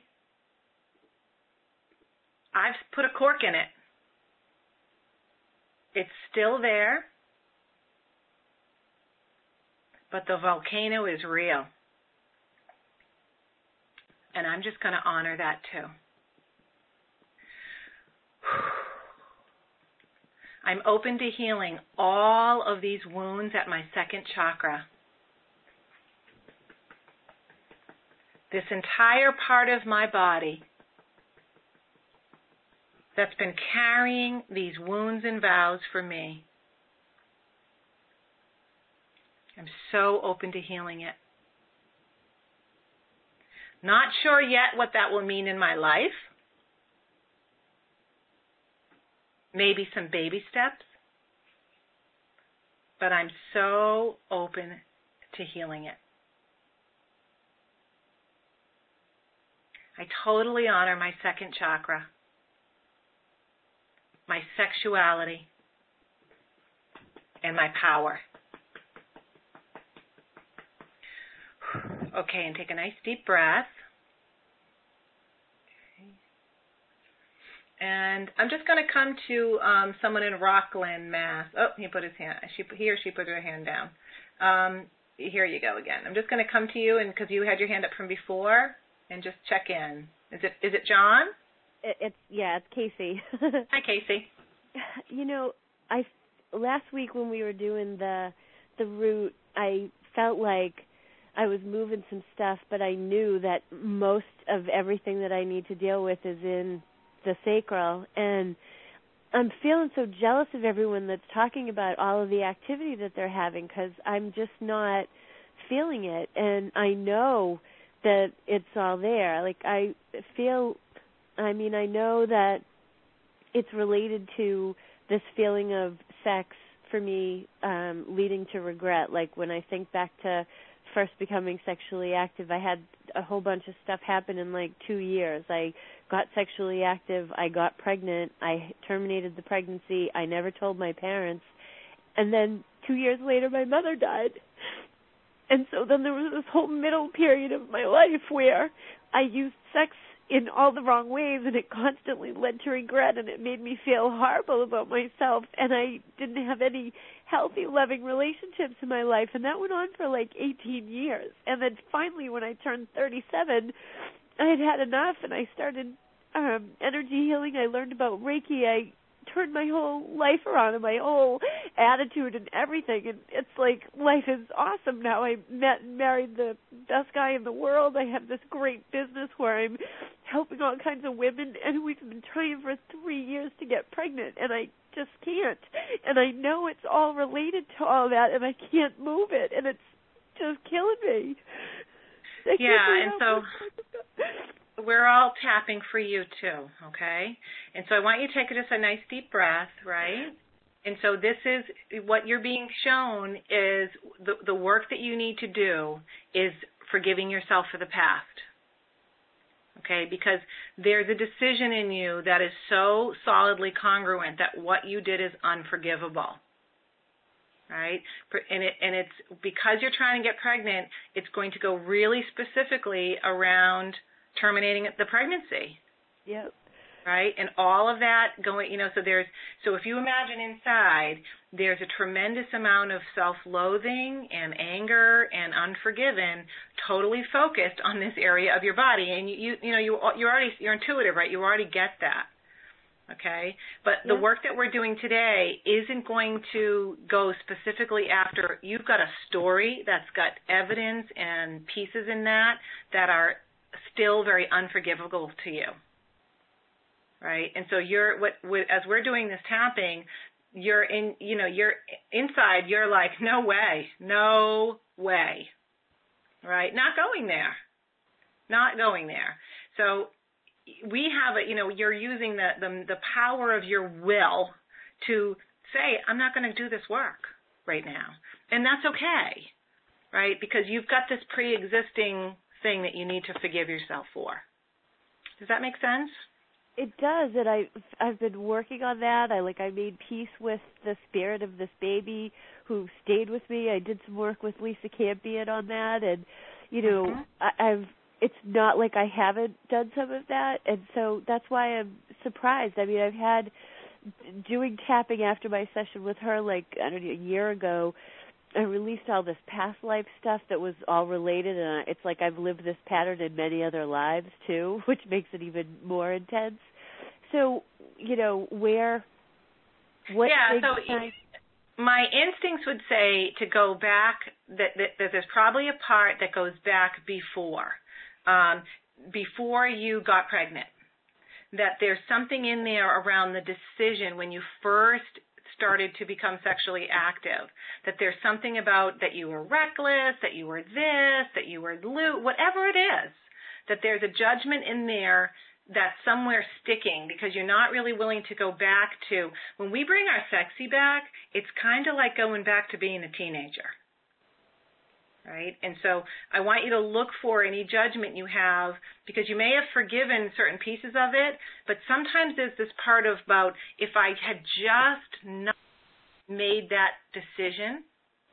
I've put a cork in it. It's still there, but the volcano is real. And I'm just going to honor that too. I'm open to healing all of these wounds at my second chakra. This entire part of my body that's been carrying these wounds and vows for me. I'm so open to healing it. Not sure yet what that will mean in my life. Maybe some baby steps. But I'm so open to healing it. I totally honor my second chakra, my sexuality, and my power. Okay, and take a nice deep breath. Okay. And I'm just going to come to um, someone in Rockland, Mass. Oh, he put his hand. She, he or she put her hand down. Um, here you go again. I'm just going to come to you, and because you had your hand up from before, and just check in. Is it is it John? It, it's yeah, it's Casey. Hi, Casey. You know, I last week when we were doing the the route, I felt like I was moving some stuff, but I knew that most of everything that I need to deal with is in the sacral, and I'm feeling so jealous of everyone that's talking about all of the activity that they're having, because I'm just not feeling it, and I know that it's all there. Like, I feel, I mean, I know that it's related to this feeling of sex for me um, leading to regret. Like, when I think back to first becoming sexually active, I had a whole bunch of stuff happen in like two years. I got sexually active, I got pregnant, I terminated the pregnancy, I never told my parents, and then two years later my mother died. And so then there was this whole middle period of my life where I used sex in all the wrong ways, and it constantly led to regret, and it made me feel horrible about myself, and I didn't have any healthy, loving relationships in my life, and that went on for like eighteen years. And then finally, when I turned thirty-seven, I had had enough, and I started um, energy healing. I learned about Reiki. I turned my whole life around and my whole attitude and everything, and it's like life is awesome now. I met and married the best guy in the world. I have this great business where I'm helping all kinds of women, and we've been trying for three years to get pregnant, and I just can't. And I know it's all related to all that, and I can't move it, and it's just killing me. I yeah, and so we're all tapping for you too, okay? And so I want you to take just a nice deep breath, right? And so this is what you're being shown is the, the work that you need to do is forgiving yourself for the past, okay? Because there's a decision in you that is so solidly congruent that what you did is unforgivable, right? And it and it's because you're trying to get pregnant, it's going to go really specifically around terminating the pregnancy. Yep. Right? And all of that going, you know, so there's, so if you imagine inside, there's a tremendous amount of self-loathing and anger and unforgiven, totally focused on this area of your body. And you, you, you know, you, you're already, you're intuitive, right? You already get that. Okay? But the yep. work that we're doing today isn't going to go specifically after, you've got a story that's got evidence and pieces in that that are still very unforgivable to you, right? And so you're what, what as we're doing this tapping, you're in, you know, you're inside. You're like, no way, no way, right? Not going there, not going there. So we have a, you know, you're using the the, the power of your will to say, I'm not going to do this work right now, and that's okay, right? Because you've got this pre-existing thing that you need to forgive yourself for. Does that make sense? It does, and I I've been working on that. I like I made peace with the spirit of this baby who stayed with me. I did some work with Lisa Campion on that, and you know, mm-hmm. I, I've it's not like I haven't done some of that, and so that's why I'm surprised. I mean, I've had doing tapping after my session with her like I don't know a year ago. I released all this past life stuff that was all related, and it's like I've lived this pattern in many other lives, too, which makes it even more intense. So, you know, where, what yeah, so time? My instincts would say to go back, that, that, that there's probably a part that goes back before, um, before you got pregnant, that there's something in there around the decision when you first started to become sexually active, that there's something about that you were reckless, that you were this, that you were lewd, whatever it is, that there's a judgment in there that's somewhere sticking because you're not really willing to go back to, when we bring our sexy back, it's kind of like going back to being a teenager, right? And so I want you to look for any judgment you have because you may have forgiven certain pieces of it, but sometimes there's this part of about if I had just not made that decision,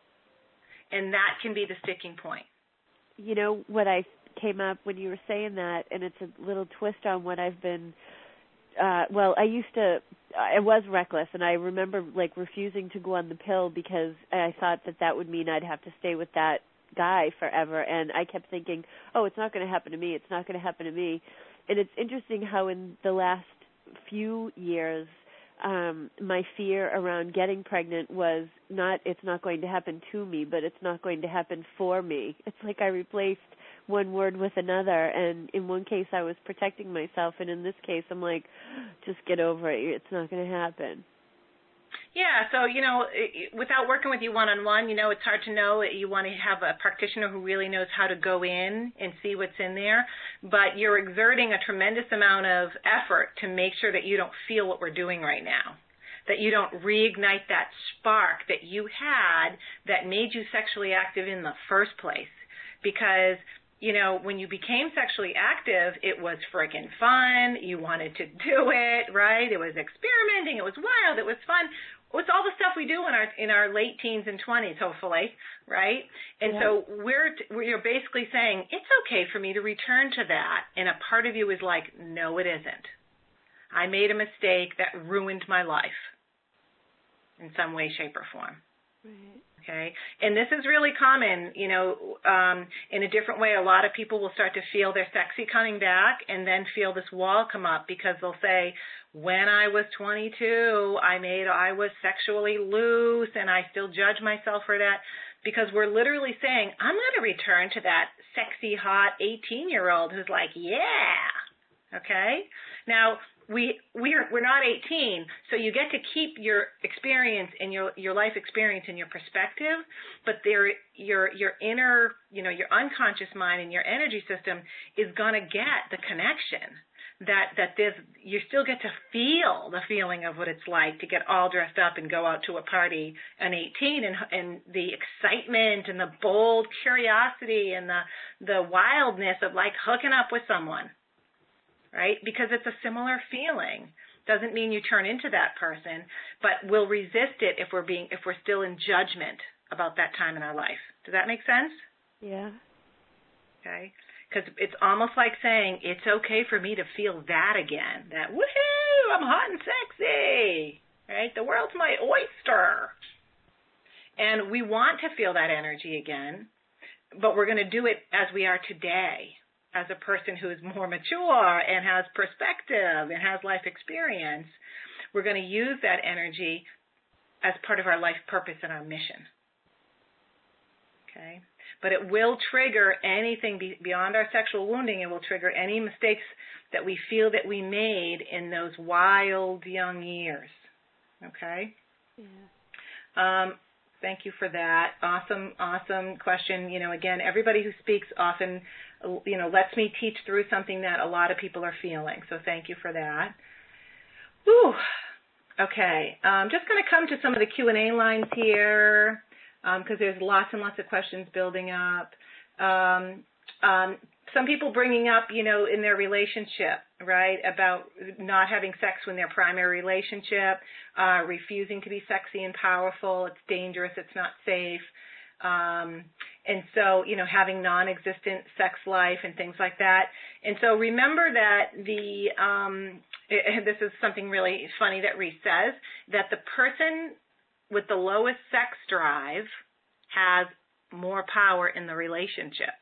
and that can be the sticking point. You know, what I came up when you were saying that, and it's a little twist on what I've been, uh, well, I used to, I was reckless, and I remember, like, refusing to go on the pill because I thought that that would mean I'd have to stay with that guy forever, and I kept thinking, oh, it's not going to happen to me, it's not going to happen to me. And it's interesting how in the last few years, um, my fear around getting pregnant was not, it's not going to happen to me, but it's not going to happen for me. It's like I replaced one word with another, and in one case I was protecting myself, and in this case I'm like, just get over it, it's not going to happen. Yeah, so, you know, without working with you one-on-one, you know, it's hard to know. You want to have a practitioner who really knows how to go in and see what's in there, but you're exerting a tremendous amount of effort to make sure that you don't feel what we're doing right now, that you don't reignite that spark that you had that made you sexually active in the first place. Because, you know, when you became sexually active, it was friggin' fun. You wanted to do it, right? It was experimenting. It was wild. It was fun. It's all the stuff we do in our in our late teens and twenties, hopefully, right? And yeah. so we're we're basically saying it's okay for me to return to that. And a part of you is like, no, it isn't. I made a mistake that ruined my life in some way, shape, or form. Right. Okay, and this is really common, you know, um, in a different way. A lot of people will start to feel their sexy coming back and then feel this wall come up because they'll say, when I was twenty-two, I made, I was sexually loose and I still judge myself for that because we're literally saying, I'm going to return to that sexy, hot eighteen-year-old who's like, yeah, okay? Now, We we're we're not eighteen, so you get to keep your experience and your your life experience and your perspective, but there your your inner, you know, your unconscious mind and your energy system is gonna get the connection that that there's you still get to feel the feeling of what it's like to get all dressed up and go out to a party at eighteen, and and the excitement and the bold curiosity and the the wildness of like hooking up with someone. Right? Because it's a similar feeling. Doesn't mean you turn into that person, but we'll resist it if we're being if we're still in judgment about that time in our life. Does that make sense? Yeah. Okay. Because it's almost like saying it's okay for me to feel that again. That woohoo, I'm hot and sexy. Right? The world's my oyster. And we want to feel that energy again, but we're going to do it as we are today. As a person who is more mature and has perspective and has life experience, we're going to use that energy as part of our life purpose and our mission. Okay? But it will trigger anything be- beyond our sexual wounding. It will trigger any mistakes that we feel that we made in those wild young years. Okay? Yeah. Um, thank you for that. Awesome, awesome question. You know, again, everybody who speaks often, you know, lets me teach through something that a lot of people are feeling. So thank you for that. Whew. Okay. I'm just going to come to some of the Q and A lines here because um, there's lots and lots of questions building up. Um, um, some people bringing up, you know, in their relationship, right, about not having sex when their primary relationship, uh, refusing to be sexy and powerful. It's dangerous. It's not safe. Um, and so, you know, having non-existent sex life and things like that. And so remember that the, um, it, this is something really funny that Reese says, that the person with the lowest sex drive has more power in the relationship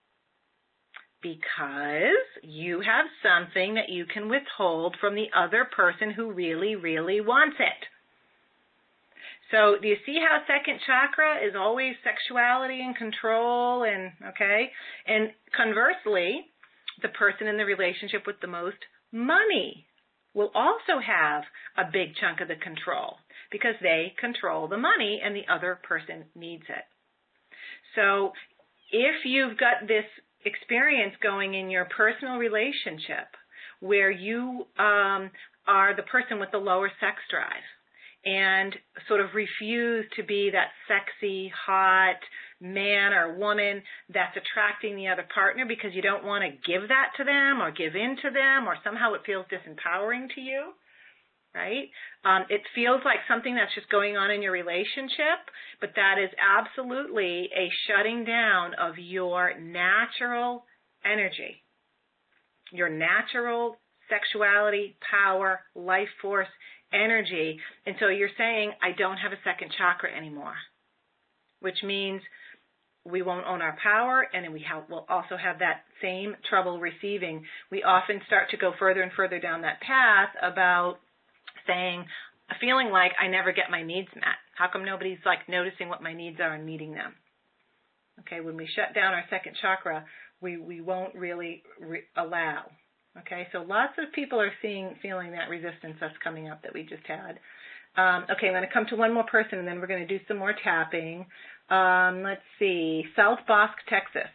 because you have something that you can withhold from the other person who really, really wants it. So do you see how second chakra is always sexuality and control and, okay? And conversely, the person in the relationship with the most money will also have a big chunk of the control because they control the money and the other person needs it. So if you've got this experience going in your personal relationship where you um, are the person with the lower sex drive, and sort of refuse to be that sexy, hot man or woman that's attracting the other partner because you don't want to give that to them or give in to them or somehow it feels disempowering to you, right? Um, it feels like something that's just going on in your relationship, but that is absolutely a shutting down of your natural energy, your natural sexuality, power, life force, energy. And so you're saying, I don't have a second chakra anymore, which means we won't own our power, and we have, we'll also have that same trouble receiving. We often start to go further and further down that path about saying, feeling like I never get my needs met. How come nobody's like noticing what my needs are and meeting them? Okay, when we shut down our second chakra, we, we won't really re- allow. Okay, so lots of people are seeing, feeling that resistance that's coming up that we just had. Um, okay, I'm going to come to one more person, and then we're going to do some more tapping. Um, let's see, South Bosque, Texas.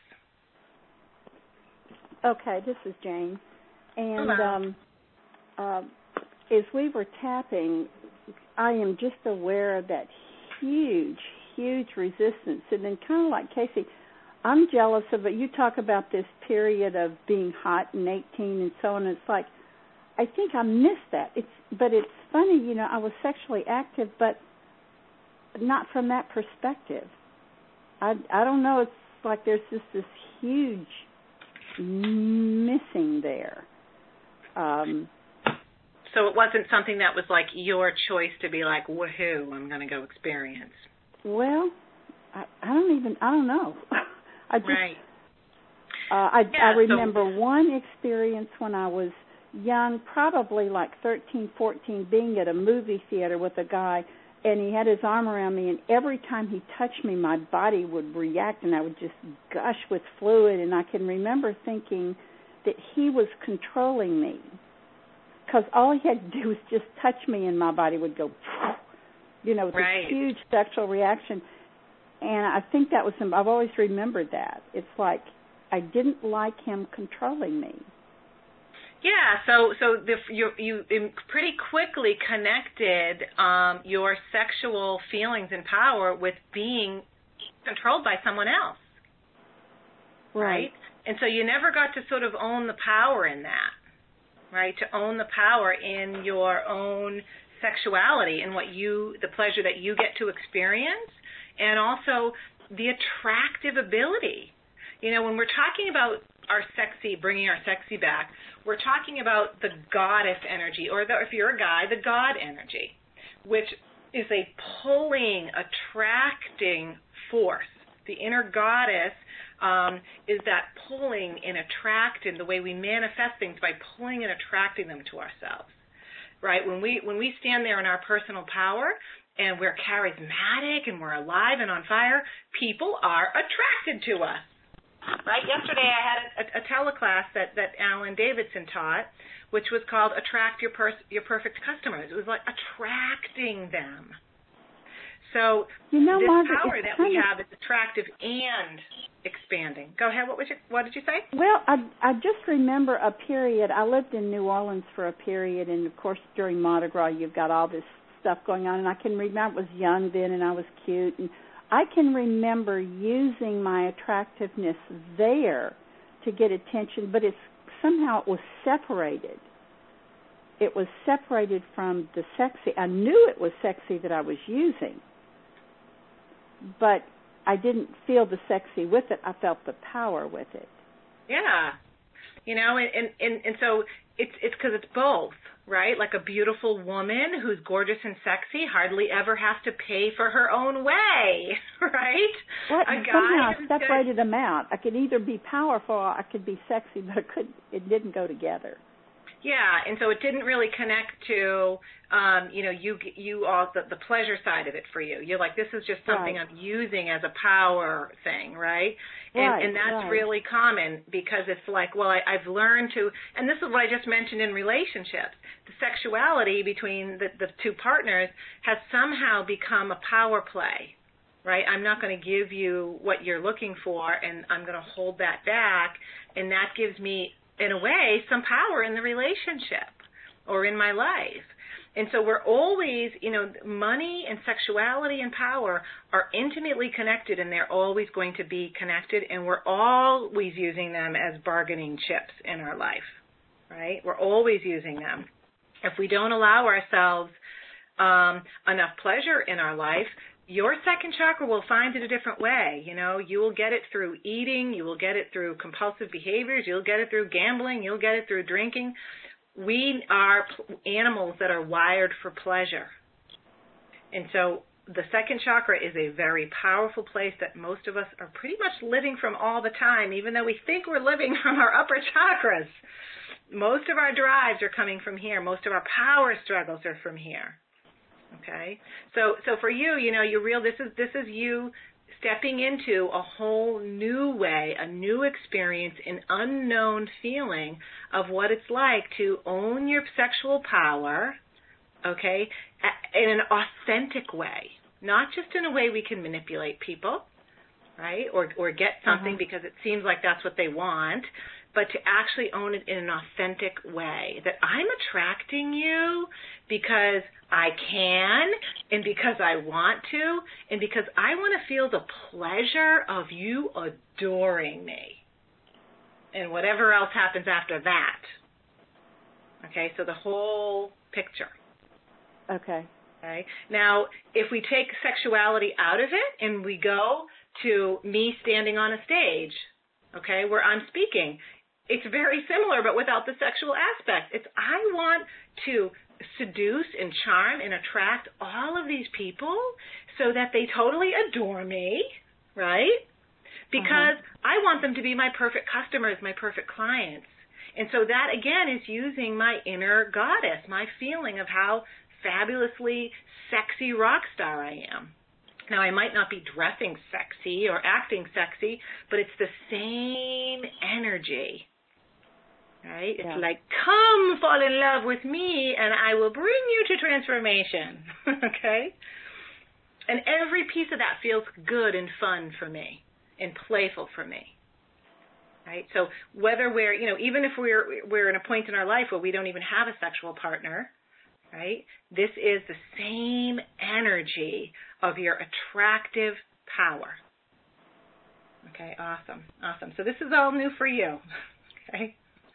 Okay, this is Jane. And Hello. um, uh, as we were tapping, I am just aware of that huge, huge resistance. And then kind of like Casey, I'm jealous of it. You talk about this period of being hot and eighteen and so on. It's like, I think I missed that. It's, but it's funny, you know, I was sexually active, but not from that perspective. I, I don't know. It's like there's just this huge missing there. Um, so it wasn't something that was like your choice to be like, woohoo, I'm going to go experience. Well, I, I don't even, I don't know. I just, right. Uh, I, yeah, I remember so, one experience when I was young, probably like thirteen, fourteen, being at a movie theater with a guy, and he had his arm around me, and every time he touched me, my body would react, and I would just gush with fluid, and I can remember thinking that he was controlling me, because all he had to do was just touch me, and my body would go, you know, with right. this huge sexual reaction. And I think that was some, I've always remembered that. It's like I didn't like him controlling me. Yeah, so so the, you you pretty quickly connected um, your sexual feelings and power with being controlled by someone else, right? right? And so you never got to sort of own the power in that, right? To own the power in your own sexuality and what you, the pleasure that you get to experience. And also the attractive ability. You know, when we're talking about our sexy, bringing our sexy back, we're talking about the goddess energy, or the, if you're a guy, the God energy, which is a pulling, attracting force. The inner goddess um, is that pulling and attracting, the way we manifest things by pulling and attracting them to ourselves, right? When we when we stand there in our personal power, and we're charismatic and we're alive and on fire, people are attracted to us. Right? Yesterday I had a, a, a teleclass that, that Alan Davidson taught, which was called Attract Your Pers- Your Perfect Customers. It was like attracting them. So you know, this Margaret, power that we have is attractive and expanding. Go ahead. What was your, what did you say? Well, I, I just remember a period. I lived in New Orleans for a period, and, of course, during Mardi Gras, you've got all this stuff going on, and I can remember I was young then and I was cute, and I can remember using my attractiveness there to get attention, but it's somehow it was separated. It was separated from the sexy. I knew it was sexy that I was using, but I didn't feel the sexy with it. I felt the power with it. Yeah. You know, and, and, and so it's it's because it's both, right? Like a beautiful woman who's gorgeous and sexy hardly ever has to pay for her own way, right? What? A guy Somehow I who's separated them out. I could either be powerful or I could be sexy, but it, could, it didn't go together. Yeah, and so it didn't really connect to, um, you know, you you all the, the pleasure side of it for you. You're like, this is just something right. I'm using as a power thing, right? And, right, and that's right. really common because it's like, well, I, I've learned to, and this is what I just mentioned in relationships. The sexuality between the, the two partners has somehow become a power play, right? I'm not going to give you what you're looking for, and I'm going to hold that back, and that gives me, in a way, some power in the relationship or in my life. And so we're always, you know, money and sexuality and power are intimately connected, and they're always going to be connected, and we're always using them as bargaining chips in our life, right? We're always using them. If we don't allow ourselves um, enough pleasure in our life, your second chakra will find it a different way. You know, you will get it through eating. You will get it through compulsive behaviors. You'll get it through gambling. You'll get it through drinking. We are animals that are wired for pleasure. And so the second chakra is a very powerful place that most of us are pretty much living from all the time, even though we think we're living from our upper chakras. Most of our drives are coming from here. Most of our power struggles are from here. Okay, so so for you, you know, you real this is this is you stepping into a whole new way, a new experience, an unknown feeling of what it's like to own your sexual power, okay, in an authentic way, not just in a way we can manipulate people, right, or or get something uh-huh. because it seems like that's what they want, but to actually own it in an authentic way, that I'm attracting you because I can and because I want to and because I want to feel the pleasure of you adoring me and whatever else happens after that. Okay, so the whole picture. Okay. Okay. Now, if we take sexuality out of it and we go to me standing on a stage, okay, where I'm speaking, it's very similar, but without the sexual aspect. It's I want to seduce and charm and attract all of these people so that they totally adore me, right? Because uh-huh. I want them to be my perfect customers, my perfect clients. And so that, again, is using my inner goddess, my feeling of how fabulously sexy rock star I am. Now, I might not be dressing sexy or acting sexy, but it's the same energy. Right? It's yeah. like, come fall in love with me and I will bring you to transformation. Okay? And every piece of that feels good and fun for me and playful for me. Right? So whether we're, you know, even if we're we're in a point in our life where we don't even have a sexual partner, right? This is the same energy of your attractive power. Okay, awesome. Awesome. So this is all new for you. Okay?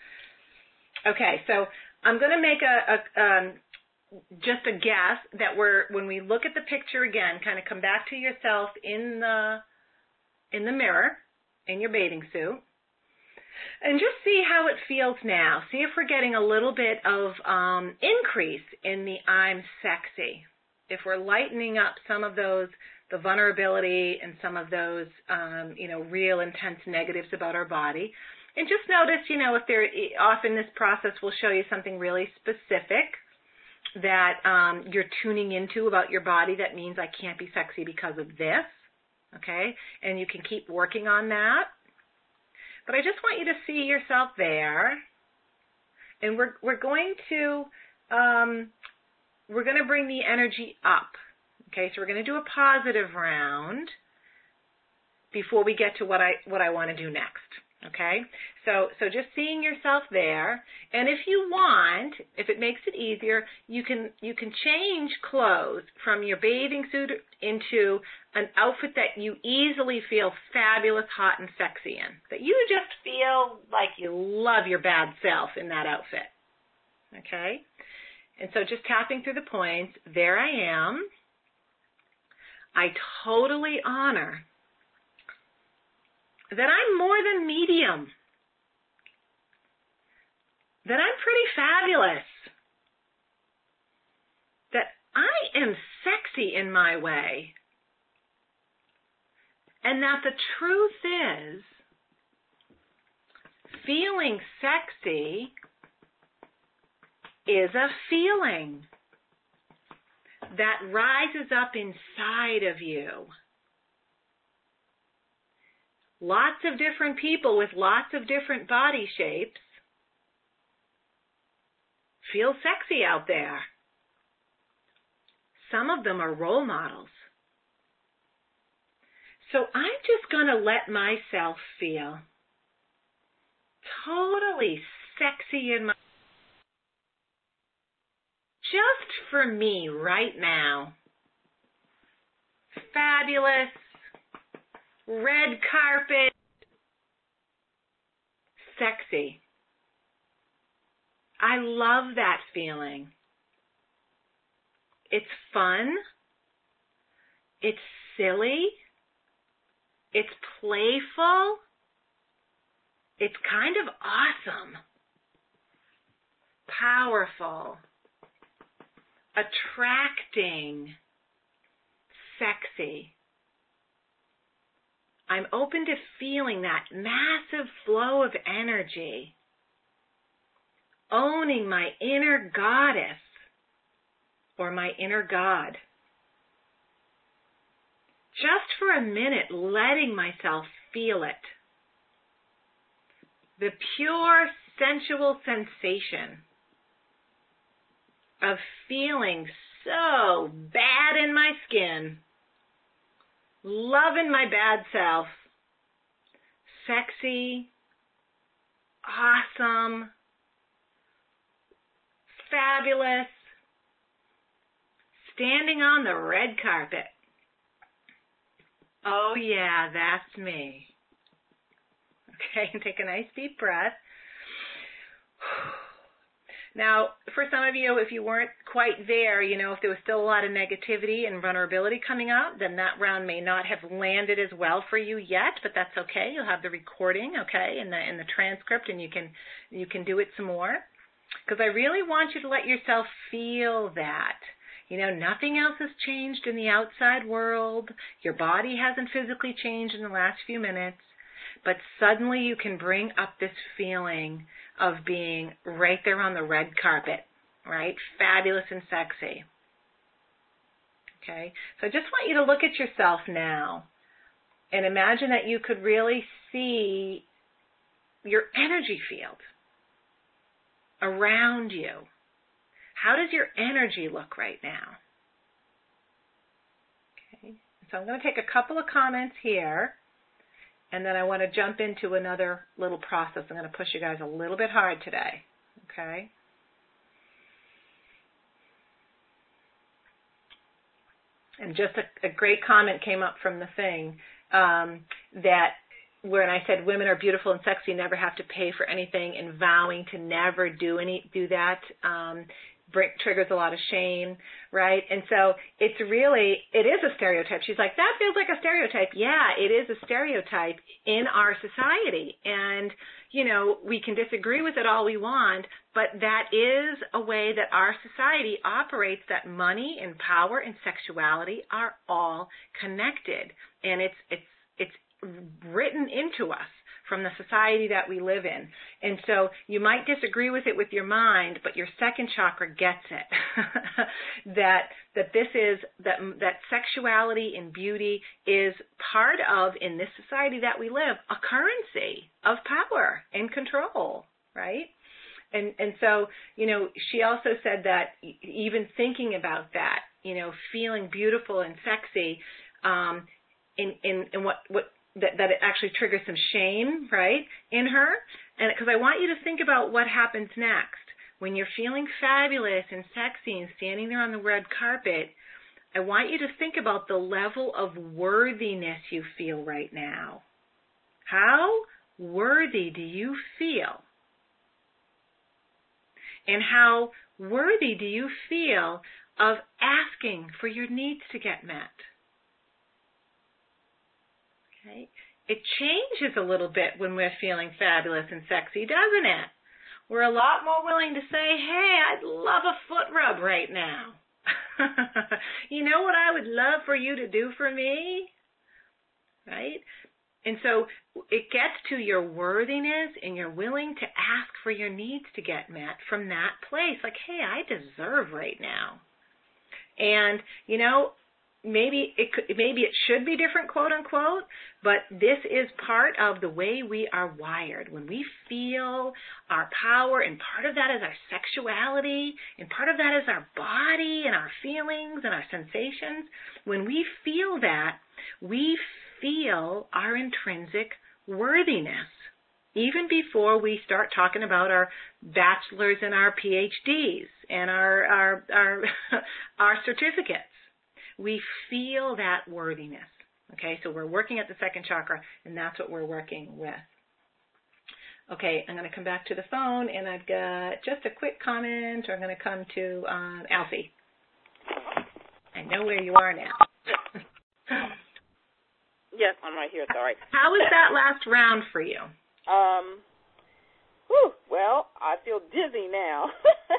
Okay, so I'm going to make a, a um, just a guess that we're when we look at the picture again, kind of come back to yourself in the in the mirror in your bathing suit, and just see how it feels now. See if we're getting a little bit of um, increase in the I'm sexy. If we're lightening up some of those, the vulnerability and some of those, um, you know, real intense negatives about our body. And just notice, you know, if there, often this process will show you something really specific that um, you're tuning into about your body that means I can't be sexy because of this, okay? And you can keep working on that. But I just want you to see yourself there. And we're we're going to um, we're going to bring the energy up, okay? So we're going to do a positive round before we get to what I what I want to do next. Okay, so so just seeing yourself there, and if you want, if it makes it easier, you can you can change clothes from your bathing suit into an outfit that you easily feel fabulous, hot, and sexy in. That you just feel like you love your bad self in that outfit. Okay, and so just tapping through the points. There I am. I totally honor that I'm more than medium, that I'm pretty fabulous, that I am sexy in my way, and that the truth is, feeling sexy is a feeling that rises up inside of you. Lots of different people with lots of different body shapes feel sexy out there. Some of them are role models. So I'm just going to let myself feel totally sexy in my, just for me right now. Fabulous. Red carpet, sexy. I love that feeling. It's fun. It's silly. It's playful. It's kind of awesome. Powerful. Attracting. Sexy. I'm open to feeling that massive flow of energy, owning my inner goddess or my inner god. Just for a minute, letting myself feel it. The pure sensual sensation of feeling so bad in my skin, loving my bad self, sexy, awesome, fabulous, standing on the red carpet. Oh yeah, that's me. Okay, take a nice deep breath. Now, for some of you, if you weren't quite there, you know, if there was still a lot of negativity and vulnerability coming up, then that round may not have landed as well for you yet, but that's okay. You'll have the recording, okay, in the in the transcript, and you can you can do it some more. Because I really want you to let yourself feel that. You know, nothing else has changed in the outside world. Your body hasn't physically changed in the last few minutes, but suddenly you can bring up this feeling of being right there on the red carpet, right? Fabulous and sexy. Okay? So I just want you to look at yourself now and imagine that you could really see your energy field around you. How does your energy look right now? Okay. So I'm going to take a couple of comments here. And then I want to jump into another little process. I'm going to push you guys a little bit hard today, okay? And just a, a great comment came up from the thing um, that when I said women are beautiful and sexy, never have to pay for anything, and vowing to never do any do that um, bring, triggers a lot of shame, right? And so it's really, it is a stereotype. She's like, that feels like a stereotype. Yeah, it is a stereotype in our society. And, you know, we can disagree with it all we want, but that is a way that our society operates, that money and power and sexuality are all connected. And it's, it's, it's written into us from the society that we live in. And so you might disagree with it with your mind, but your second chakra gets it. that that this is, that that sexuality and beauty is part of, in this society that we live, a currency of power and control, right? And and so, you know, she also said that even thinking about that, you know, feeling beautiful and sexy, um, in, in, in what, what that, that it actually triggers some shame, right, in her. And because I want you to think about what happens next. When you're feeling fabulous and sexy and standing there on the red carpet, I want you to think about the level of worthiness you feel right now. How worthy do you feel? And how worthy do you feel of asking for your needs to get met? Okay? It changes a little bit when we're feeling fabulous and sexy, doesn't it? We're a lot more willing to say, hey, I'd love a foot rub right now. You know what I would love for you to do for me? Right? And so it gets to your worthiness and you're willing to ask for your needs to get met from that place. Like, hey, I deserve right now. And, you know, maybe it could, maybe it should be different, quote unquote, but this is part of the way we are wired. When we feel our power, and part of that is our sexuality, and part of that is our body and our feelings and our sensations. When we feel that, we feel our intrinsic worthiness, even before we start talking about our bachelors and our P H Ds and our our our, our certificates. We feel that worthiness. Okay, so we're working at the second chakra, and that's what we're working with. Okay, I'm going to come back to the phone, and I've got just a quick comment, or I'm going to come to um, Alfie. I know where you are now. Yes, I'm right here. It's all right. How was that last round for you? Um, whew, well, I feel dizzy now.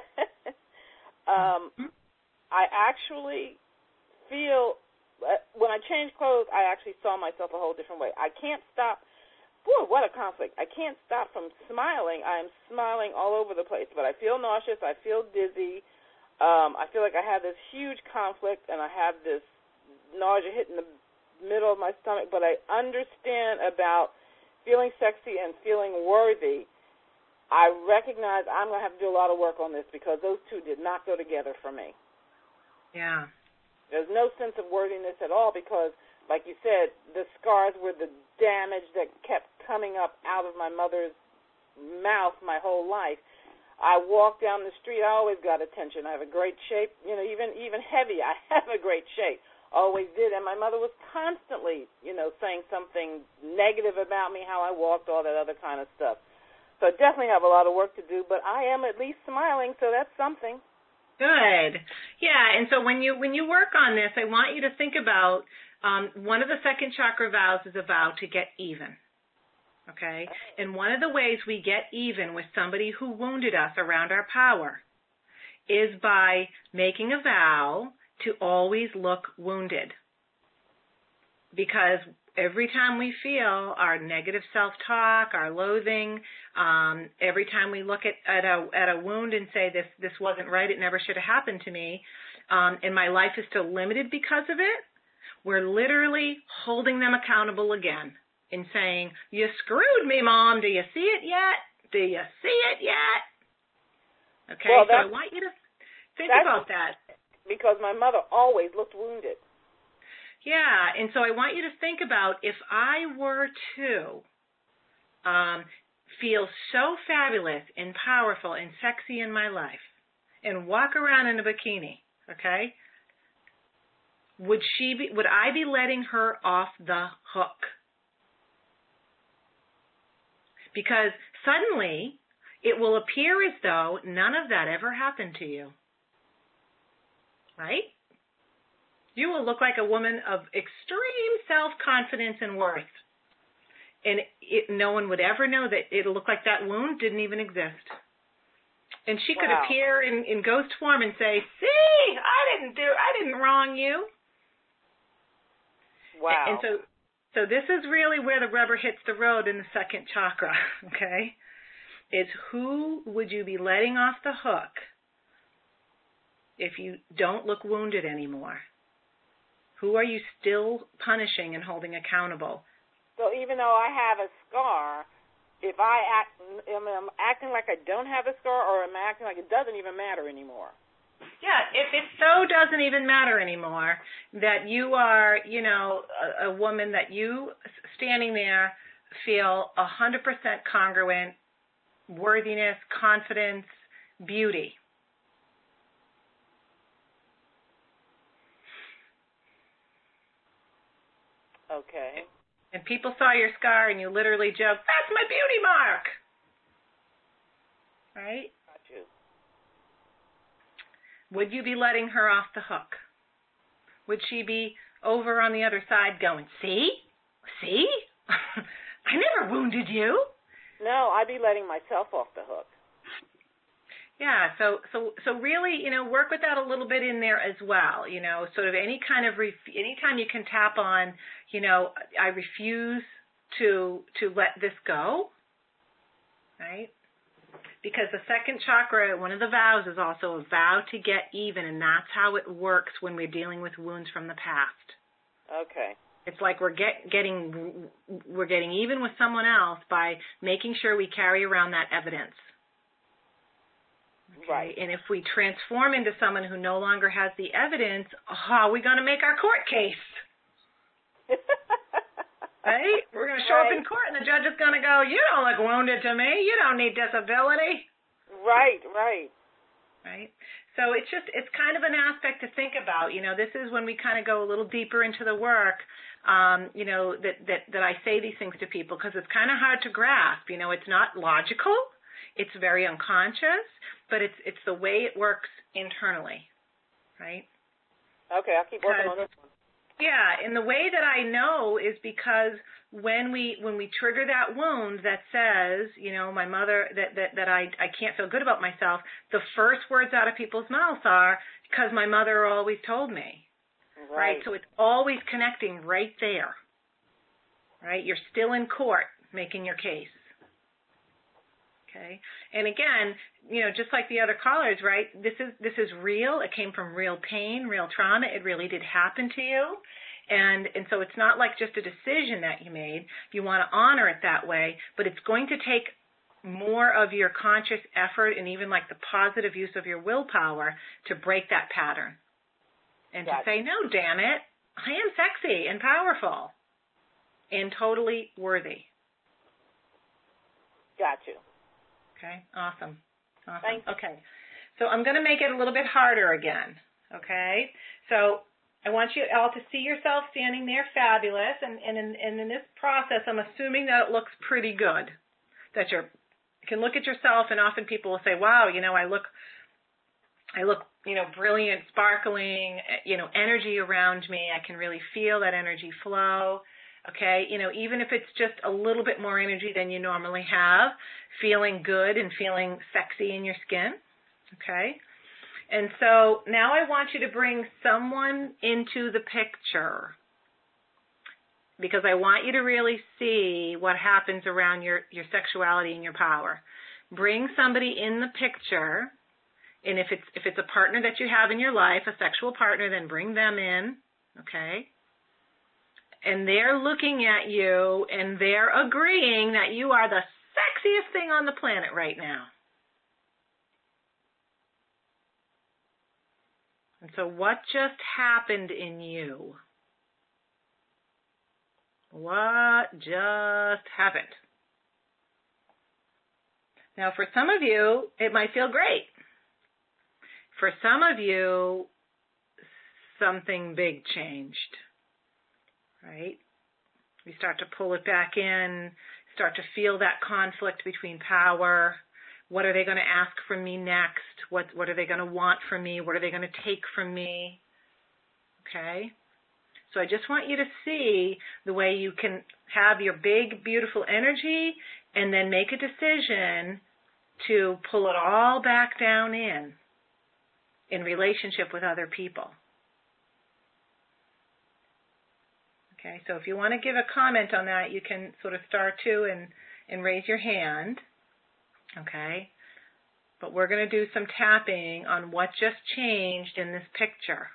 um, I actually feel, uh, when I changed clothes, I actually saw myself a whole different way. I can't stop. Boy, what a conflict. I can't stop from smiling. I am smiling all over the place, but I feel nauseous. I feel dizzy. Um, I feel like I have this huge conflict, and I have this nausea hitting the middle of my stomach, but I understand about feeling sexy and feeling worthy. I recognize I'm going to have to do a lot of work on this because those two did not go together for me. Yeah. There's no sense of worthiness at all because, like you said, the scars were the damage that kept coming up out of my mother's mouth my whole life. I walk down the street, I always got attention. I have a great shape, you know, even even heavy, I have a great shape. Always did, and my mother was constantly, you know, saying something negative about me, how I walked, all that other kind of stuff. So I definitely have a lot of work to do, but I am at least smiling, so that's something. Good. Yeah, and so when you when you work on this, I want you to think about um, one of the second chakra vows is a vow to get even. Okay? And one of the ways we get even with somebody who wounded us around our power is by making a vow to always look wounded. Because every time we feel our negative self-talk, our loathing, um, every time we look at, at a at a wound and say, this this wasn't right, it never should have happened to me, um, and my life is still limited because of it, we're literally holding them accountable again and saying, you screwed me, Mom. Do you see it yet? Do you see it yet? Okay, well, so I want you to think about that. Because my mother always looked wounded. Yeah, and so I want you to think about if I were to um, feel so fabulous and powerful and sexy in my life and walk around in a bikini, okay, would she be, would I be letting her off the hook? Because suddenly it will appear as though none of that ever happened to you. Right? You will look like a woman of extreme self-confidence and worth. And it, no one would ever know that it'll look like that wound didn't even exist. And she could wow. appear in, in ghost form and say, see, I didn't do, I didn't wrong you. Wow. And so, so this is really where the rubber hits the road in the second chakra, okay? Is who would you be letting off the hook if you don't look wounded anymore? Who are you still punishing and holding accountable? So even though I have a scar, if I act, am I acting like I don't have a scar, or am I acting like it doesn't even matter anymore? Yeah, if it so doesn't even matter anymore, that you are, you know, a, a woman that you standing there, feel one hundred percent congruent, worthiness, confidence, beauty. Okay. And people saw your scar and you literally joked, that's my beauty mark. Right? Got you. Would you be letting her off the hook? Would she be over on the other side going, see? See? I never wounded you. No, I'd be letting myself off the hook. Yeah, so so so really, you know, work with that a little bit in there as well. You know, sort of any kind of ref- anytime you can tap on, you know, I refuse to to let this go, right? Because the second chakra, one of the vows is also a vow to get even, and that's how it works when we're dealing with wounds from the past. Okay. It's like we're get, getting we're getting even with someone else by making sure we carry around that evidence. Okay? Right. And if we transform into someone who no longer has the evidence, how are we going to make our court case? Right? We're going to show right. up in court and the judge is going to go, you don't look wounded to me. You don't need disability. Right, right. Right? So it's just, it's kind of an aspect to think about. You know, this is when we kind of go a little deeper into the work, um, you know, that, that, that I say these things to people because it's kind of hard to grasp. You know, it's not logical. It's very unconscious, but it's it's the way it works internally, right? Okay, I'll keep working on this one. Yeah, and the way that I know is because when we when we trigger that wound that says, you know, my mother, that, that, that I, I can't feel good about myself, the first words out of people's mouths are, because my mother always told me, right? right? So it's always connecting right there, right? You're still in court making your case. Okay. And again, you know, just like the other callers, right, this is this is real. It came from real pain, real trauma. It really did happen to you. And and so it's not like just a decision that you made. You want to honor it that way, but it's going to take more of your conscious effort and even like the positive use of your willpower to break that pattern. And Gotcha. To say, no, damn it, I am sexy and powerful and totally worthy. Got you. Okay, awesome. Awesome. Thank you. Okay, so I'm going to make it a little bit harder again, okay? So I want you all to see yourself standing there fabulous, and, and, in, and in this process, I'm assuming that it looks pretty good, that you're, you can look at yourself, and often people will say, wow, you know, I look, I look, you know, brilliant, sparkling, you know, energy around me. I can really feel that energy flow. Okay, you know, even if it's just a little bit more energy than you normally have, feeling good and feeling sexy in your skin, okay? And so now I want you to bring someone into the picture because I want you to really see what happens around your, your sexuality and your power. Bring somebody in the picture, and if it's if it's a partner that you have in your life, a sexual partner, then bring them in, okay? And they're looking at you, and they're agreeing that you are the sexiest thing on the planet right now. And so what just happened in you? What just happened? Now, for some of you, it might feel great. For some of you, something big changed. Right? We start to pull it back in, start to feel that conflict between power. What are they going to ask from me next? What what are they going to want from me? What are they going to take from me? Okay? So I just want you to see the way you can have your big, beautiful energy and then make a decision to pull it all back down in, in relationship with other people. Okay, so if you want to give a comment on that, you can sort of start to and, and raise your hand. Okay, but we're going to do some tapping on what just changed in this picture.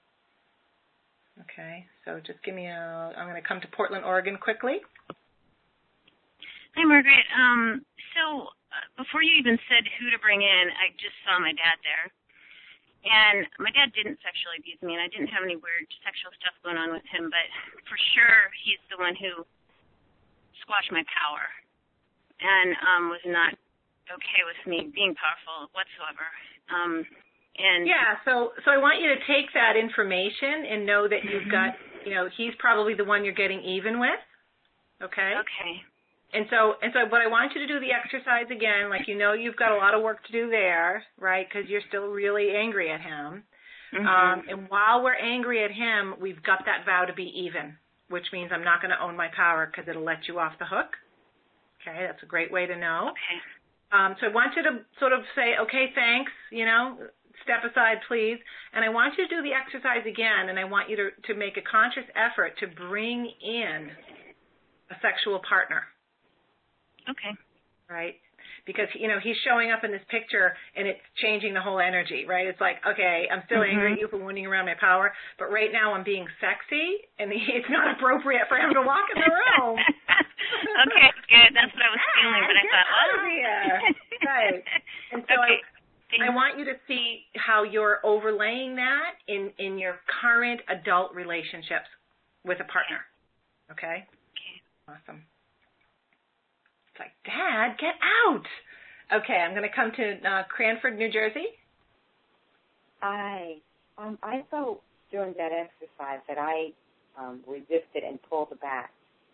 Okay, so just give me a, I'm going to come to Portland, Oregon quickly. Hi, Margaret. Um, so uh, before you even said who to bring in, I just saw my dad there. And my dad didn't sexually abuse me, and I didn't have any weird sexual stuff going on with him, but for sure he's the one who squash my power, and um, was not okay with me being powerful whatsoever. Um, and yeah, so so I want you to take that information and know that you've got, you know, he's probably the one you're getting even with. Okay. Okay. And so, and so, but I want you to do the exercise again, like you know you've got a lot of work to do there, right? Because you're still really angry at him. Mm-hmm. Um, and while we're angry at him, we've got that vow to be even, which means I'm not going to own my power because it'll let you off the hook. Okay, that's a great way to know. Okay. Um, so I want you to sort of say, okay, thanks, you know, step aside, please. And I want you to do the exercise again, and I want you to, to make a conscious effort to bring in a sexual partner. Okay. Right? Because, you know, he's showing up in this picture and it's changing the whole energy, right? It's like, okay, I'm still mm-hmm. angry at you for winning around my power, but right now I'm being sexy and it's not appropriate for him to walk in the room. Okay, good. That's what I was feeling, but I thought, oh. Yeah. Right. And so okay. I, I want you to see how you're overlaying that in, in your current adult relationships with a partner. Okay? Okay. Awesome. Like, Dad, get out. Okay, I'm going to come to uh, Cranford, New Jersey. I um, I felt during that exercise that I um, resisted and pulled back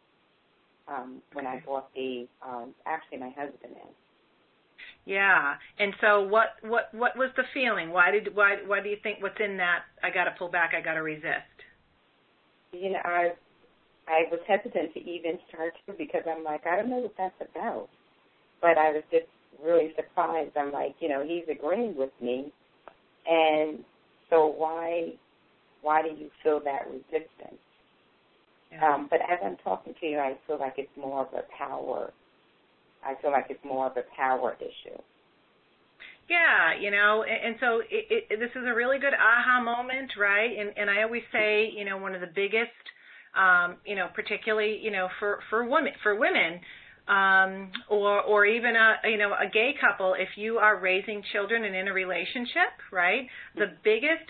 um, when I brought the, um, actually my husband in. Yeah, and so what, what, what was the feeling? Why did why why do you think what's in that? I got to pull back. I got to resist. You know, I. I was hesitant to even start to because I'm like, I don't know what that's about. But I was just really surprised. I'm like, you know, he's agreeing with me. And so why why do you feel that resistance? Yeah. Um, but as I'm talking to you, I feel like it's more of a power. I feel like it's more of a power issue. Yeah, you know, and, and so it, it, this is a really good aha moment, right? And, and I always say, you know, one of the biggest Um, you know, particularly, you know, for, for women, for women, um, or, or even a, you know, a gay couple, if you are raising children and in a relationship, right, the biggest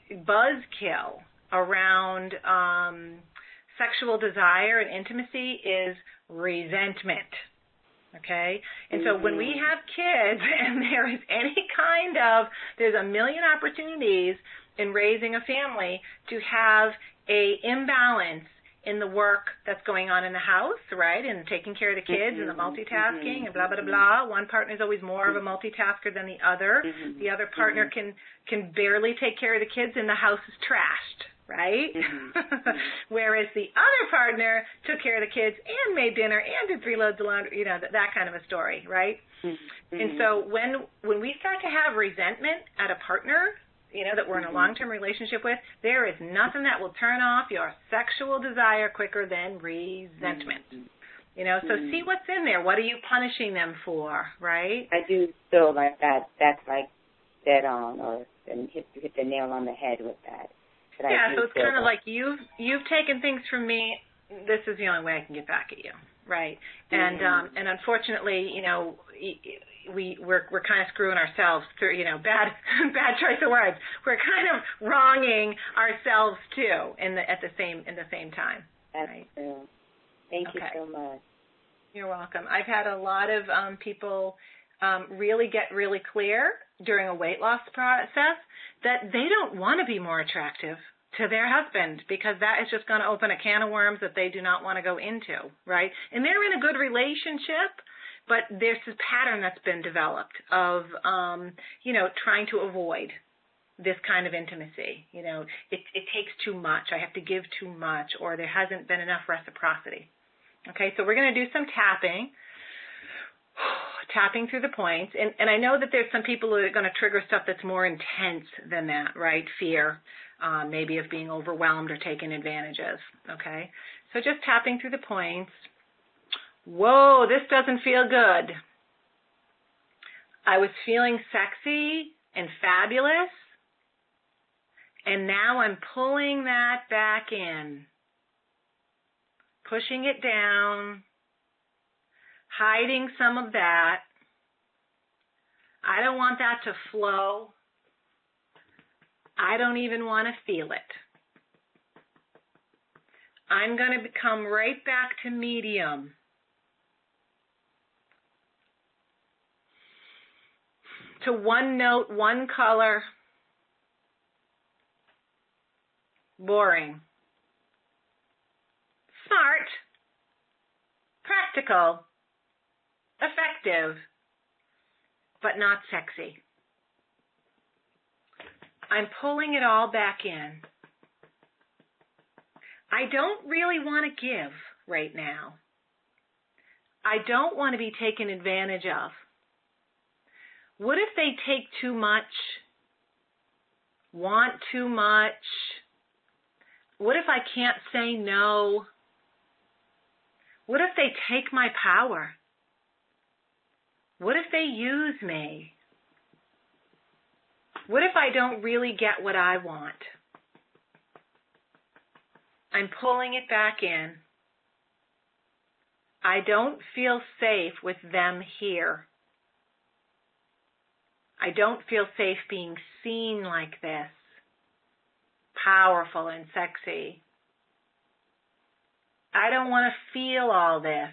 buzzkill around, um, sexual desire and intimacy is resentment. Okay? And so when we have kids and there is any kind of, there's a million opportunities in raising a family to have a imbalance in the work that's going on in the house, right, and taking care of the kids mm-hmm. and the multitasking mm-hmm. and blah, blah, blah, blah. One partner is always more of a multitasker than the other. Mm-hmm. The other partner mm-hmm. can, can barely take care of the kids and the house is trashed, right? Mm-hmm. Whereas the other partner took care of the kids and made dinner and did three loads of laundry, you know, that, that kind of a story, right? Mm-hmm. And so when when we start to have resentment at a partner, you know, that we're in a long-term relationship with, there is nothing that will turn off your sexual desire quicker than resentment. Mm-hmm. You know, so mm-hmm. see what's in there. What are you punishing them for, right? I do feel like that. That's like dead on, or hit, hit the nail on the head with that. But yeah, so it's kind of like you've you've taken things from me. This is the only way I can get back at you, right? Mm-hmm. And um, and unfortunately, you know, we we're we're kind of screwing ourselves through, you know, bad bad choice of words. We're kind of wronging ourselves too in the at the same in the same time. That's right? true. Thank okay. you so much. You're welcome. I've had a lot of um, people um, really get really clear during a weight loss process that they don't want to be more attractive to their husband because that is just going to open a can of worms that they do not want to go into, right? And they're in a good relationship, but there's this pattern that's been developed of, um, you know, trying to avoid this kind of intimacy. You know, it, it takes too much. I have to give too much, or there hasn't been enough reciprocity. Okay, so we're going to do some tapping, tapping through the points. And, and I know that there's some people who are going to trigger stuff that's more intense than that, right? Fear, um, maybe of being overwhelmed or taken advantage of. Okay, so just tapping through the points. Whoa, this doesn't feel good. I was feeling sexy and fabulous, and now I'm pulling that back in. Pushing it down, hiding some of that. I don't want that to flow. I don't even want to feel it. I'm going to come right back to medium. to one note, one color. Boring. Smart. Practical. Effective. But not sexy. I'm pulling it all back in. I don't really want to give right now. I don't want to be taken advantage of. What if they take too much? Want too much? What if I can't say no? What if they take my power? What if they use me? What if I don't really get what I want? I'm pulling it back in. I don't feel safe with them here. I don't feel safe being seen like this, powerful and sexy. I don't want to feel all this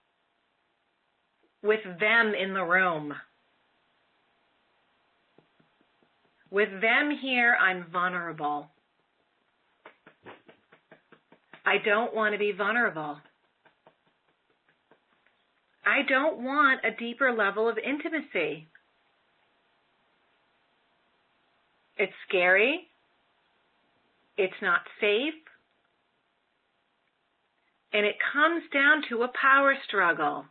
with them in the room. With them here, I'm vulnerable. I don't want to be vulnerable. I don't want a deeper level of intimacy. It's scary. It's not safe. And it comes down to a power struggle.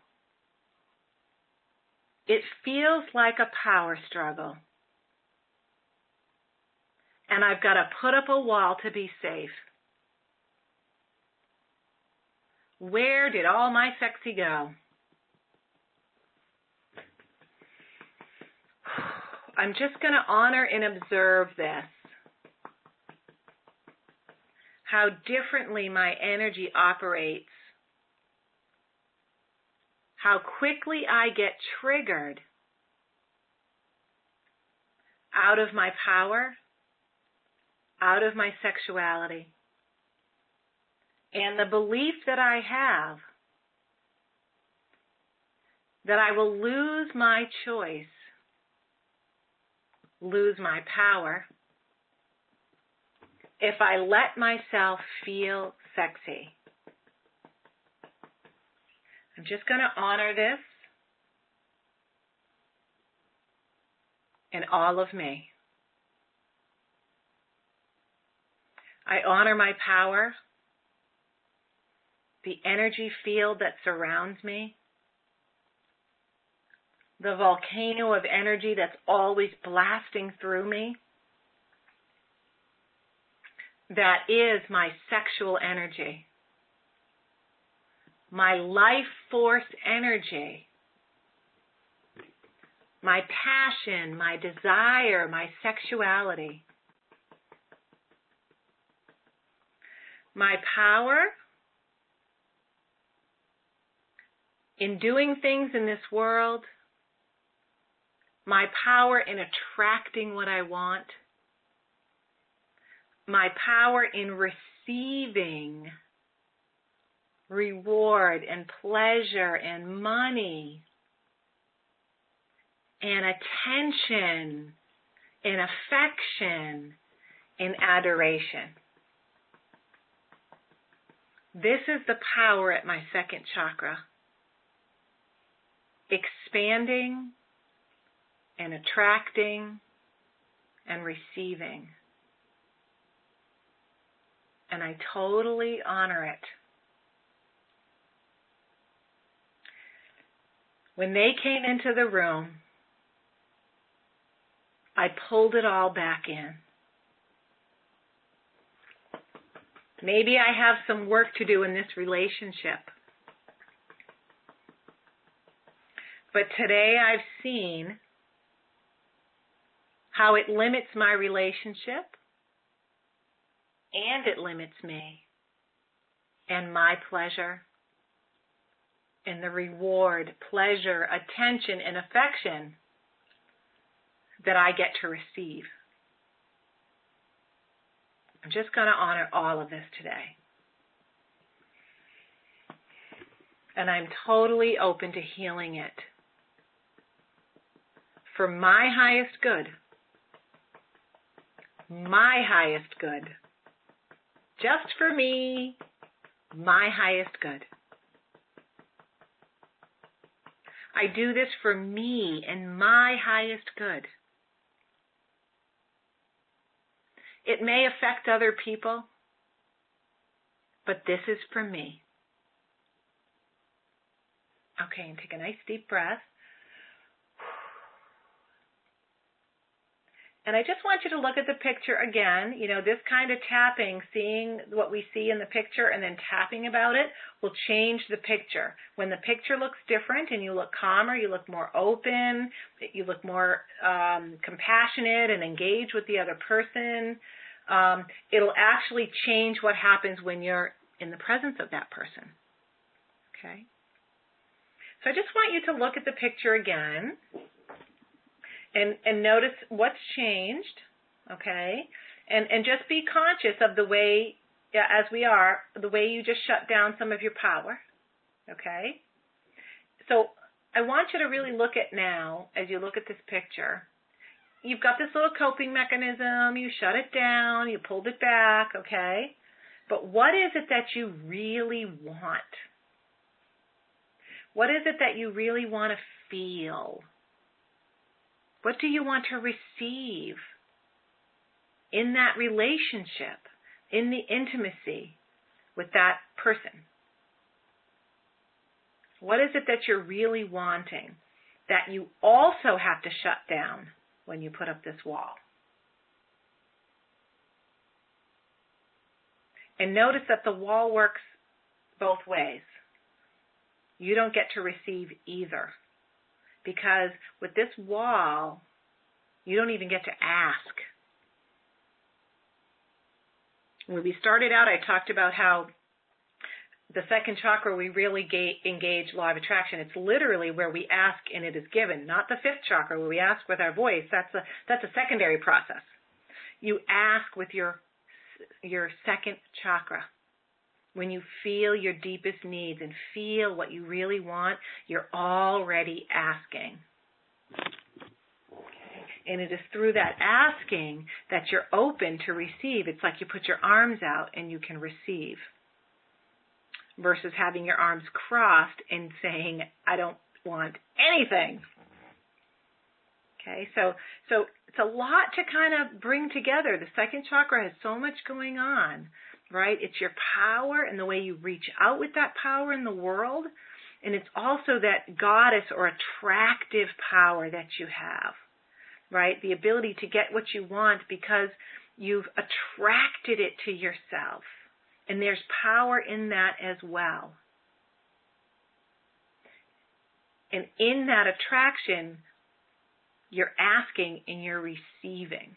It feels like a power struggle. And I've got to put up a wall to be safe. Where did all my sexy go? I'm just going to honor and observe this. How differently my energy operates. How quickly I get triggered out of my power, out of my sexuality. And the belief that I have that I will lose my choice, lose my power, if I let myself feel sexy. I'm just going to honor this in all of me. I honor my power, the energy field that surrounds me, the volcano of energy that's always blasting through me. That is my sexual energy, my life force energy, my passion, my desire, my sexuality. My power in doing things in this world, my power in attracting what I want, my power in receiving reward and pleasure and money and attention and affection and adoration. This is the power at my second chakra, expanding and attracting and receiving. And I totally honor it. When they came into the room, I pulled it all back in. Maybe I have some work to do in this relationship. But today I've seen how it limits my relationship and it limits me and my pleasure and the reward, pleasure, attention, and affection that I get to receive. I'm just going to honor all of this today. And I'm totally open to healing it. for my highest good. My highest good. Just for me, my highest good. I do this for me and my highest good. It may affect other people, but this is for me. Okay, and take a nice deep breath. And I just want you to look at the picture again. You know, this kind of tapping, seeing what we see in the picture and then tapping about it will change the picture. When the picture looks different and you look calmer, you look more open, you look more um, compassionate and engaged with the other person, um, it'll actually change what happens when you're in the presence of that person. Okay? So I just want you to look at the picture again. And, and notice what's changed, okay? And, and just be conscious of the way, yeah, as we are, the way you just shut down some of your power, okay? So I want you to really look at now, as you look at this picture, you've got this little coping mechanism, you shut it down, you pulled it back, okay? But what is it that you really want? What is it that you really want to feel? What do you want to receive in that relationship, in the intimacy with that person? What is it that you're really wanting that you also have to shut down when you put up this wall? And notice that the wall works both ways. You don't get to receive either. Because with this wall, you don't even get to ask. When we started out, I talked about how the second chakra, we really ga- engage law of attraction. It's literally where we ask and it is given, not the fifth chakra where we ask with our voice. That's a that's a secondary process. You ask with your your second chakra. When you feel your deepest needs and feel what you really want, you're already asking. Okay. And it is through that asking that you're open to receive. It's like you put your arms out and you can receive. Versus having your arms crossed and saying, I don't want anything. Okay, so so it's a lot to kind of bring together. The second chakra has so much going on. Right? It's your power and the way you reach out with that power in the world. And it's also that goddess or attractive power that you have, right? The ability to get what you want because you've attracted it to yourself. And there's power in that as well. And in that attraction, you're asking and you're receiving.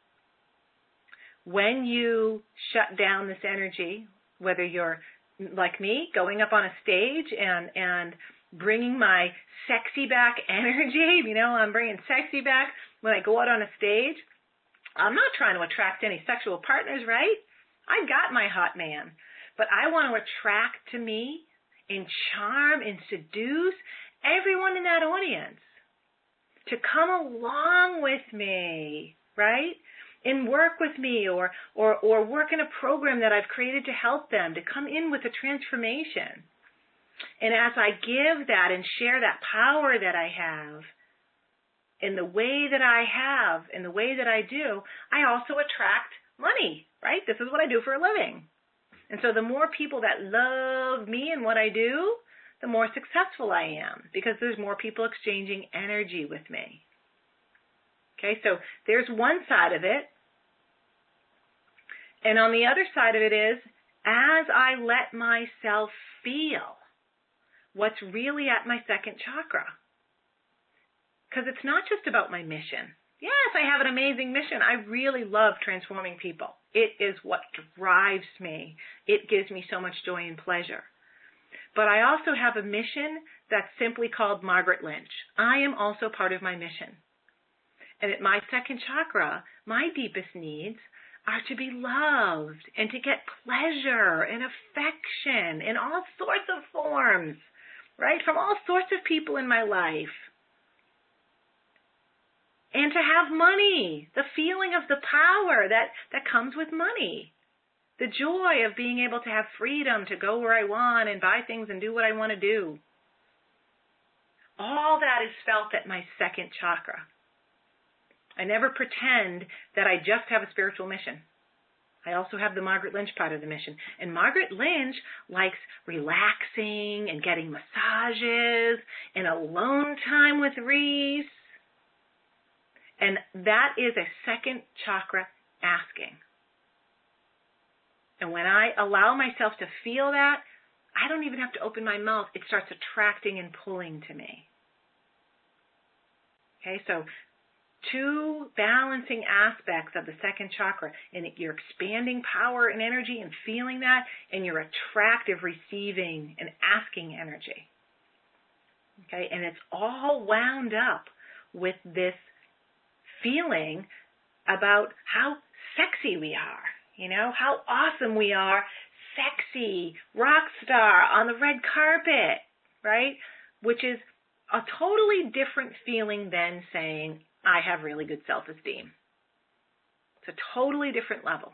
When you shut down this energy, whether you're like me, going up on a stage and, and bringing my sexy back energy, you know, I'm bringing sexy back when I go out on a stage, I'm not trying to attract any sexual partners, right? I got my hot man. But I want to attract to me and charm and seduce everyone in that audience to come along with me, right? And work with me or, or, or work in a program that I've created to help them, to come in with a transformation. And as I give that and share that power that I have in the way that I have, in the way that I do, I also attract money, right? This is what I do for a living. And so the more people that love me and what I do, the more successful I am because there's more people exchanging energy with me. Okay, so there's one side of it. And on the other side of it is, as I let myself feel what's really at my second chakra. Because it's not just about my mission. Yes, I have an amazing mission. I really love transforming people. It is what drives me. It gives me so much joy and pleasure. But I also have a mission that's simply called Margaret Lynch. I am also part of my mission. And at my second chakra, my deepest needs are to be loved and to get pleasure and affection in all sorts of forms, right? From all sorts of people in my life. and to have money, the feeling of the power that, that comes with money, the joy of being able to have freedom to go where I want and buy things and do what I want to do. All that is felt at my second chakra. I never pretend that I just have a spiritual mission. I also have the Margaret Lynch part of the mission. And Margaret Lynch likes relaxing and getting massages and alone time with Reese. And that is a second chakra asking. And when I allow myself to feel that, I don't even have to open my mouth. It starts attracting and pulling to me. Okay, so two balancing aspects of the second chakra, and you're expanding power and energy and feeling that, and you're attractive receiving and asking energy. Okay, and it's all wound up with this feeling about how sexy we are, you know, how awesome we are, sexy, rock star on the red carpet, right? Which is a totally different feeling than saying, I have really good self-esteem. It's a totally different level.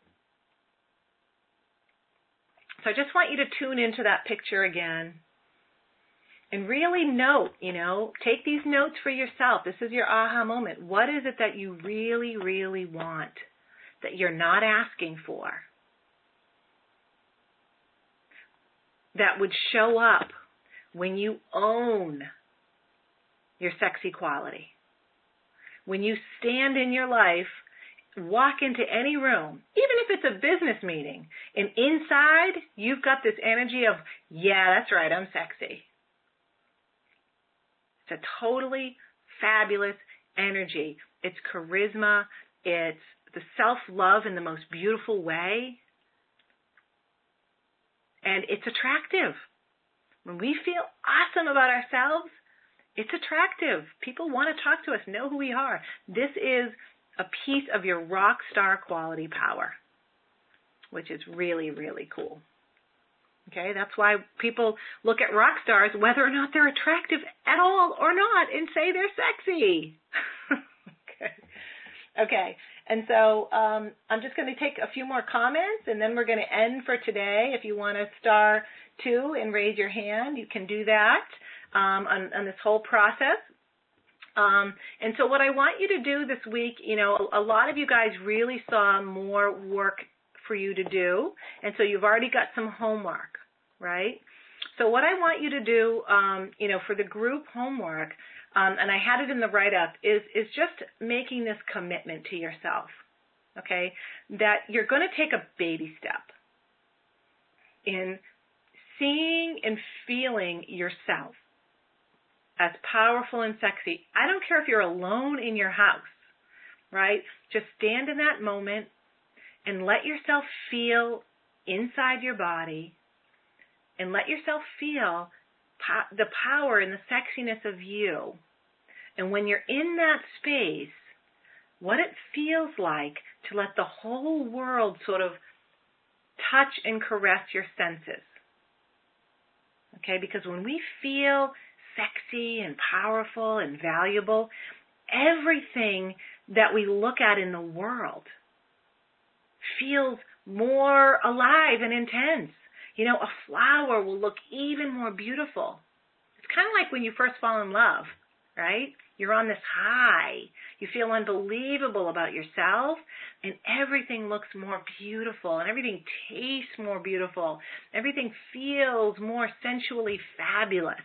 So I just want you to tune into that picture again and really note, you know, take these notes for yourself. This is your aha moment. What is it that you really, really want that you're not asking for that would show up when you own your sexy quality? When you stand in your life, walk into any room, even if it's a business meeting, and inside you've got this energy of, yeah, that's right, I'm sexy. It's a totally fabulous energy. It's charisma. It's the self-love in the most beautiful way. And it's attractive. When we feel awesome about ourselves, it's attractive. People want to talk to us, know who we are. This is a piece of your rock star quality power, which is really, really cool. Okay, that's why people look at rock stars, whether or not they're attractive at all or not, and say they're sexy. okay. Okay, and so um, I'm just going to take a few more comments, and then we're going to end for today. If you want to star two and raise your hand, you can do that. Um, on, on this whole process. Um, and so what I want you to do this week, you know, a, a lot of you guys really saw more work for you to do, and so you've already got some homework, right? So what I want you to do, um, you know, for the group homework, um, and I had it in the write-up, is, is just making this commitment to yourself, okay, that you're going to take a baby step in seeing and feeling yourself as powerful and sexy. I don't care if you're alone in your house, right? Just stand in that moment and let yourself feel inside your body and let yourself feel po- the power and the sexiness of you. And when you're in that space, what it feels like to let the whole world sort of touch and caress your senses. Okay, because when we feel sexy and powerful and valuable, everything that we look at in the world feels more alive and intense. You know, a flower will look even more beautiful. It's kind of like when you first fall in love, right? You're on this high. You feel unbelievable about yourself, and everything looks more beautiful, and everything tastes more beautiful. Everything feels more sensually fabulous.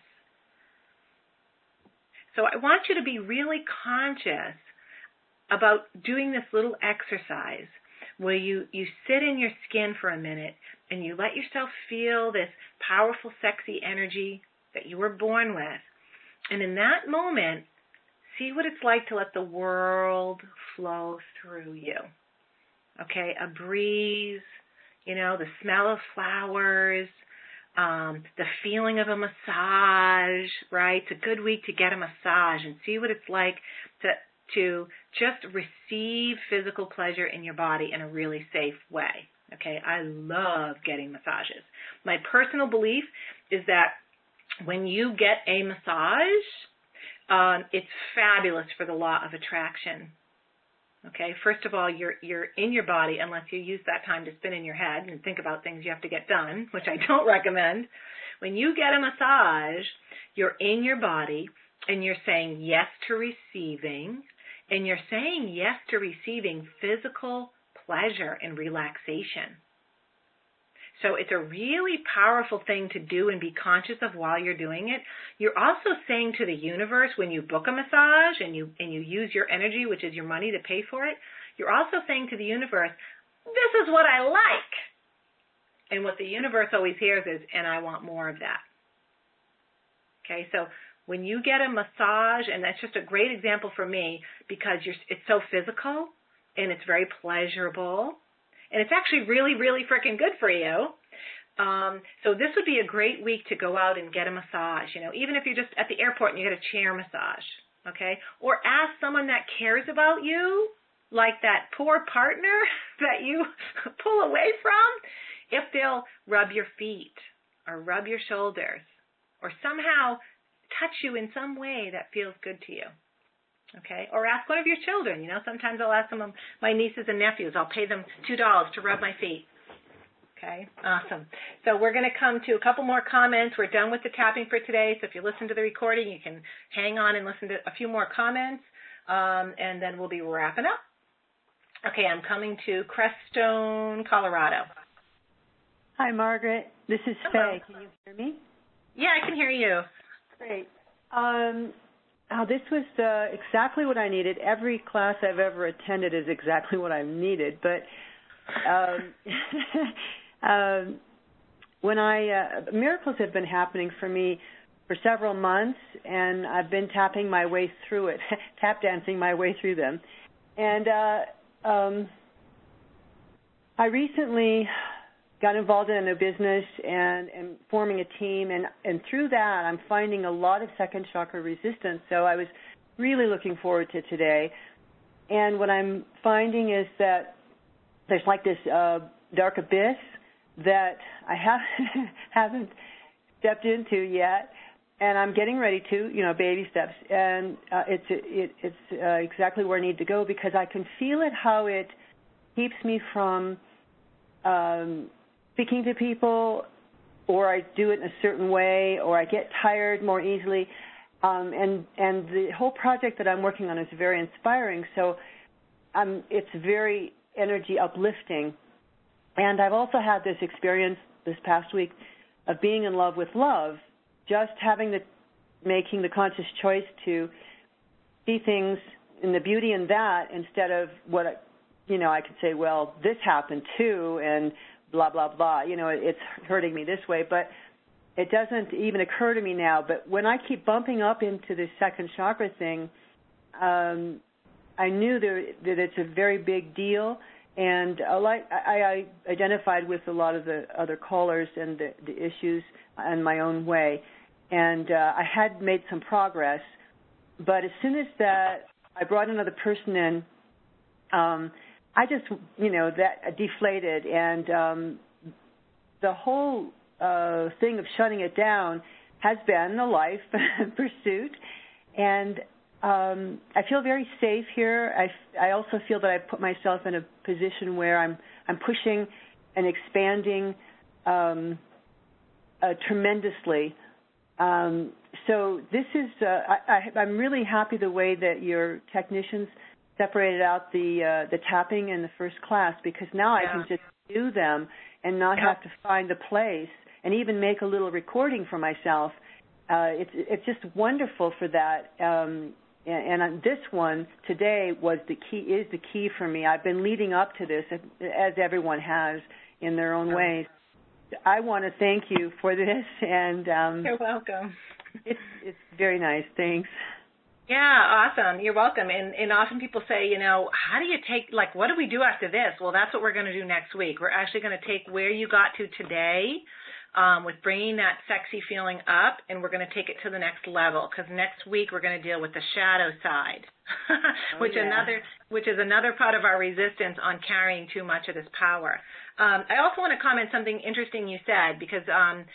So I want you to be really conscious about doing this little exercise where you, you sit in your skin for a minute and you let yourself feel this powerful, sexy energy that you were born with. And in that moment, see what it's like to let the world flow through you. Okay, a breeze, you know, the smell of flowers, Um, the feeling of a massage, right? It's a good week to get a massage and see what it's like to to just receive physical pleasure in your body in a really safe way. Okay, I love getting massages. My personal belief is that when you get a massage, Um, it's fabulous for the law of attraction. Okay, first of all, you're you're in your body unless you use that time to spin in your head and think about things you have to get done, which I don't recommend. When you get a massage, you're in your body and you're saying yes to receiving, and you're saying yes to receiving physical pleasure and relaxation. So it's a really powerful thing to do and be conscious of while you're doing it. You're also saying to the universe when you book a massage and you and you use your energy, which is your money, to pay for it, you're also saying to the universe, this is what I like. And what the universe always hears is, and I want more of that. Okay, so when you get a massage, and that's just a great example for me because you're, it's so physical and it's very pleasurable. And it's actually really, really freaking good for you. Um, so this would be a great week to go out and get a massage, you know, even if you're just at the airport and you get a chair massage, okay? Or ask someone that cares about you, like that poor partner that you pull away from, if they'll rub your feet or rub your shoulders or somehow touch you in some way that feels good to you. Okay, or ask one of your children. You know, sometimes I'll ask some of my nieces and nephews. I'll pay them two dollars to rub my feet. Okay, awesome. So we're going to come to a couple more comments. We're done with the tapping for today. So if you listen to the recording, you can hang on and listen to a few more comments, um, and then we'll be wrapping up. Okay, I'm coming to Crestone, Colorado. Hi, Margaret. This is Hello. Faye. Can you hear me? Yeah, I can hear you. Great. Um, Oh, this was uh, exactly what I needed. Every class I've ever attended is exactly what I've needed. But um, um, when I uh, miracles have been happening for me for several months, and I've been tapping my way through it, tap dancing my way through them. And uh, um, I recently got involved in a new business and, and forming a team, and, and through that I'm finding a lot of second chakra resistance, so I was really looking forward to today. And what I'm finding is that there's like this uh, dark abyss that I have, haven't stepped into yet, and I'm getting ready to, you know, baby steps, and uh, it's, it, it's uh, exactly where I need to go because I can feel it, how it keeps me from um, speaking to people, or I do it in a certain way, or I get tired more easily. Um, and, and the whole project that I'm working on is very inspiring, so um, it's very energy uplifting. And I've also had this experience this past week of being in love with love, just having the, making the conscious choice to see things in the beauty in that instead of what, you know, I could say, well, this happened too, and blah, blah, blah. You know, it's hurting me this way, but it doesn't even occur to me now. But when I keep bumping up into this second chakra thing, um, I knew that, that it's a very big deal. And I, I, I identified with a lot of the other callers and the, the issues in my own way. And uh, I had made some progress. But as soon as that I brought another person in, um, I just, you know, that deflated, and um, the whole uh, thing of shutting it down has been a life pursuit, and um, I feel very safe here. I, I also feel that I've put myself in a position where I'm I'm pushing and expanding um, uh, tremendously. Um, so this is, uh, I, I, I'm really happy the way that your technicians separated out the uh, the tapping in the first class, because now yeah. I can just do them and not yep. have to find a place and even make a little recording for myself. Uh, it's it's just wonderful for that. Um, and, and this one today was the key is the key for me. I've been leading up to this, as everyone has in their own ways. I want to thank you for this, and um, you're welcome. It's it's very nice. Thanks. Yeah, awesome. You're welcome. And, and often people say, you know, how do you take, like, what do we do after this? Well, that's what we're going to do next week. We're actually going to take where you got to today um, with bringing that sexy feeling up, and we're going to take it to the next level, because next week we're going to deal with the shadow side, which, oh, yeah. another, which is another part of our resistance on carrying too much of this power. Um, I also want to comment something interesting you said, because um,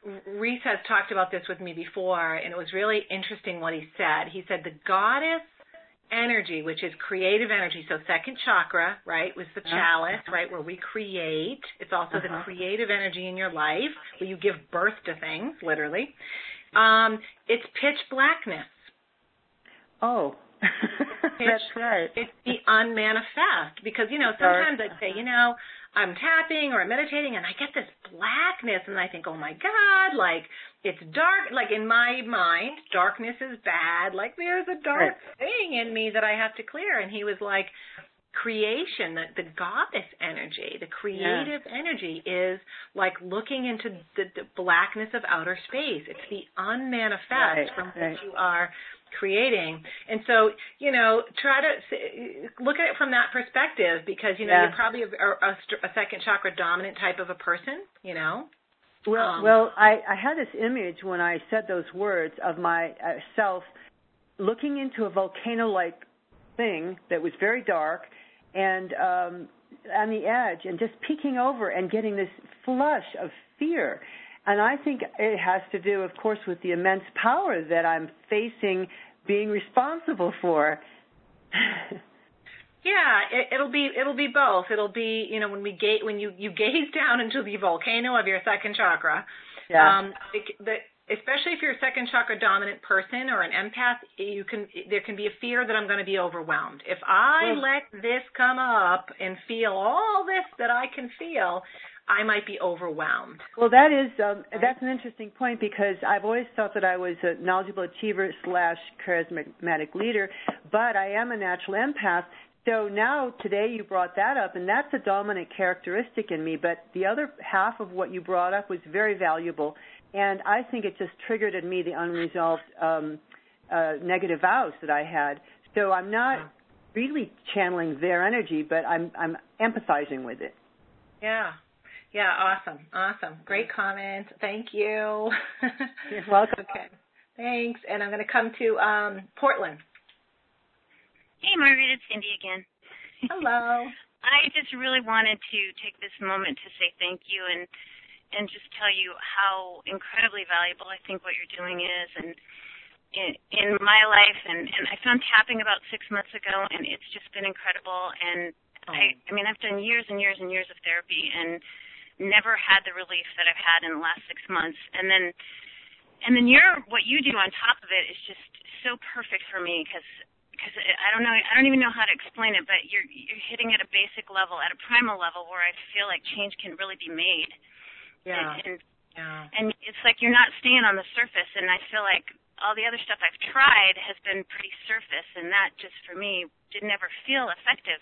Reese has talked about this with me before, and it was really interesting what he said. He said the goddess energy, which is creative energy, so second chakra, right, was the chalice, right, where we create. It's also uh-huh. the creative energy in your life, where you give birth to things, literally. Um, it's pitch blackness. Oh, pitch, that's right. It's the unmanifest, because, you know, sometimes I'd say, you know, I'm tapping or I'm meditating and I get this blackness and I think, oh my God, like it's dark. Like in my mind, darkness is bad. Like there's a dark right. thing in me that I have to clear. And he was like, creation, the, the goddess energy, the creative yeah. energy is like looking into the, the blackness of outer space. It's the unmanifest right. from which right. you are creating. And so, you know, try to look at it from that perspective, because, you know, yeah. you're probably a, a, a second chakra dominant type of a person, you know. Well, um, well, I, I had this image when I said those words of myself looking into a volcano-like thing that was very dark and um, on the edge, and just peeking over and getting this flush of fear. And I think it has to do, of course, with the immense power that I'm facing being responsible for. Yeah, it, it'll be it'll be both. It'll be, you know, when we ga- when you, you gaze down into the volcano of your second chakra, yeah. um, it, the, especially if you're a second chakra dominant person or an empath, you can there can be a fear that I'm going to be overwhelmed. If I well, let this come up and feel all this that I can feel, I might be overwhelmed. Well, that is um, that's an interesting point, because I've always thought that I was a knowledgeable achiever slash charismatic leader, but I am a natural empath. So now today you brought that up, and that's a dominant characteristic in me. But the other half of what you brought up was very valuable, and I think it just triggered in me the unresolved um, uh, negative vows that I had. So I'm not really channeling their energy, but I'm I'm empathizing with it. Yeah. Yeah, awesome, awesome. Great comment. Thank you. You're welcome. Okay, thanks. And I'm going to come to um, Portland. Hey, Margaret, it's Cindy again. Hello. I just really wanted to take this moment to say thank you and and just tell you how incredibly valuable I think what you're doing is. And in, in my life, and, and I found tapping about six months ago, and it's just been incredible. And oh. I, I mean, I've done years and years and years of therapy, and never had the relief that I've had in the last six months. And then, and then your, what you do on top of it is just so perfect for me, because, because I don't know, I don't even know how to explain it, but you're, you're hitting at a basic level, at a primal level, where I feel like change can really be made. Yeah. And, and, yeah. and it's like you're not staying on the surface, and I feel like all the other stuff I've tried has been pretty surface, and that just for me didn't ever feel effective.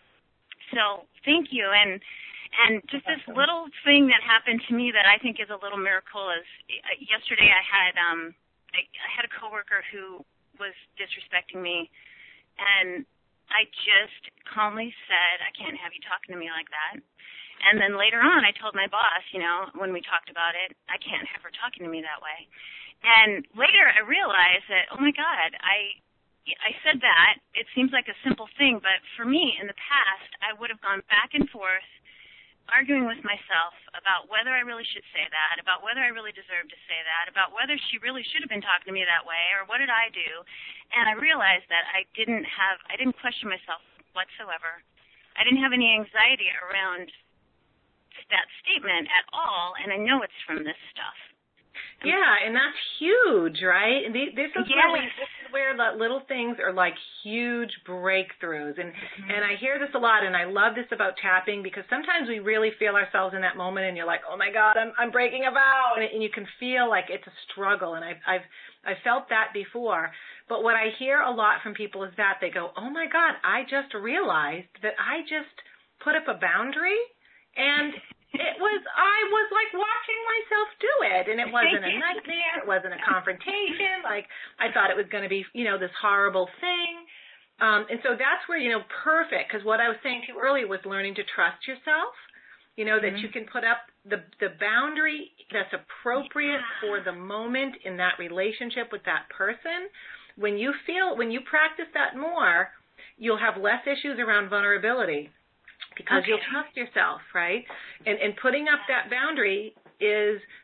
So thank you. And, And just this little thing that happened to me that I think is a little miracle is uh, yesterday I had um I, I had a coworker who was disrespecting me, and I just calmly said, I can't have you talking to me like that. And then later on I told my boss, you know, when we talked about it, I can't have her talking to me that way. And later I realized that, oh my God, I I said that. It seems like a simple thing, but for me in the past I would have gone back and forth arguing with myself about whether I really should say that, about whether I really deserve to say that, about whether she really should have been talking to me that way, or what did I do? And I realized that I didn't have, I didn't question myself whatsoever. I didn't have any anxiety around that statement at all, and I know it's from this stuff. Yeah, and that's huge, right? This is, yes. where we, this is where the little things are like huge breakthroughs. And mm-hmm. and I hear this a lot, and I love this about tapping, because sometimes we really feel ourselves in that moment, and you're like, oh my God, I'm I'm breaking a vow, and, and you can feel like it's a struggle. And I've I've I've felt that before. But what I hear a lot from people is that they go, oh my God, I just realized that I just put up a boundary, and it was, I was like watching myself do it, and it wasn't a nightmare, it wasn't a confrontation, like I thought it was going to be, you know, this horrible thing. Um, and so that's where, you know, perfect, because what I was saying to you earlier was learning to trust yourself, you know, that mm-hmm. you can put up the, the boundary that's appropriate yeah. for the moment in that relationship with that person. When you feel, when you practice that more, you'll have less issues around vulnerability. Because okay. you'll trust yourself, right? And and putting up that boundary is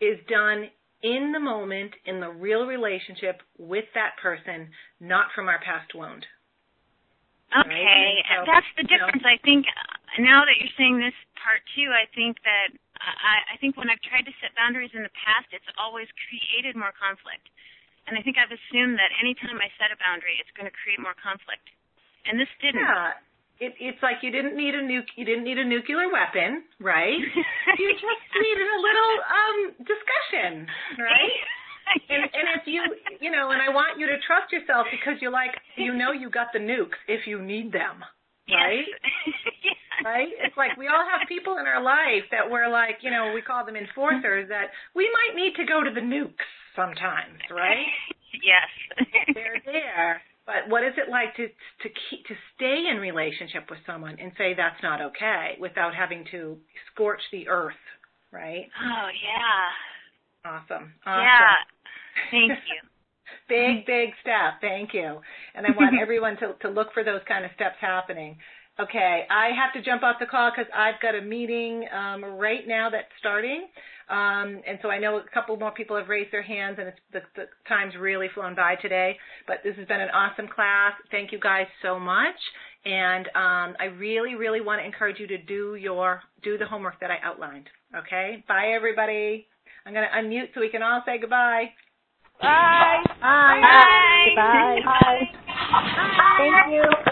is done in the moment, in the real relationship with that person, not from our past wound. Okay, right? So, that's the difference. You know, I think now that you're saying this part too, I think that I, I think when I've tried to set boundaries in the past, it's always created more conflict. And I think I've assumed that anytime I set a boundary, it's going to create more conflict. And this didn't. Yeah. It, it's like you didn't need a nu- you didn't need a nuclear weapon, right? You just needed a little um, discussion, right? And, and if you, you know, and I want you to trust yourself because you're like, you know, you got the nukes if you need them, right? Yes. Right? It's like we all have people in our life that we're like, you know, we call them enforcers that we might need to go to the nukes sometimes, right? Yes. They're there. But what is it like to to keep, to stay in relationship with someone and say that's not okay without having to scorch the earth, right? Oh, yeah. Awesome. Awesome. Yeah. Thank you. Big, big step. Thank you. And I want everyone to, to look for those kind of steps happening. Okay, I have to jump off the call because I've got a meeting um, right now that's starting. Um, and so I know a couple more people have raised their hands, and it's, the, the time's really flown by today. But this has been an awesome class. Thank you guys so much. And um, I really, really want to encourage you to do your do the homework that I outlined. Okay? Bye, everybody. I'm going to unmute so we can all say goodbye. Bye. Bye. Bye. Bye. Bye. Thank you.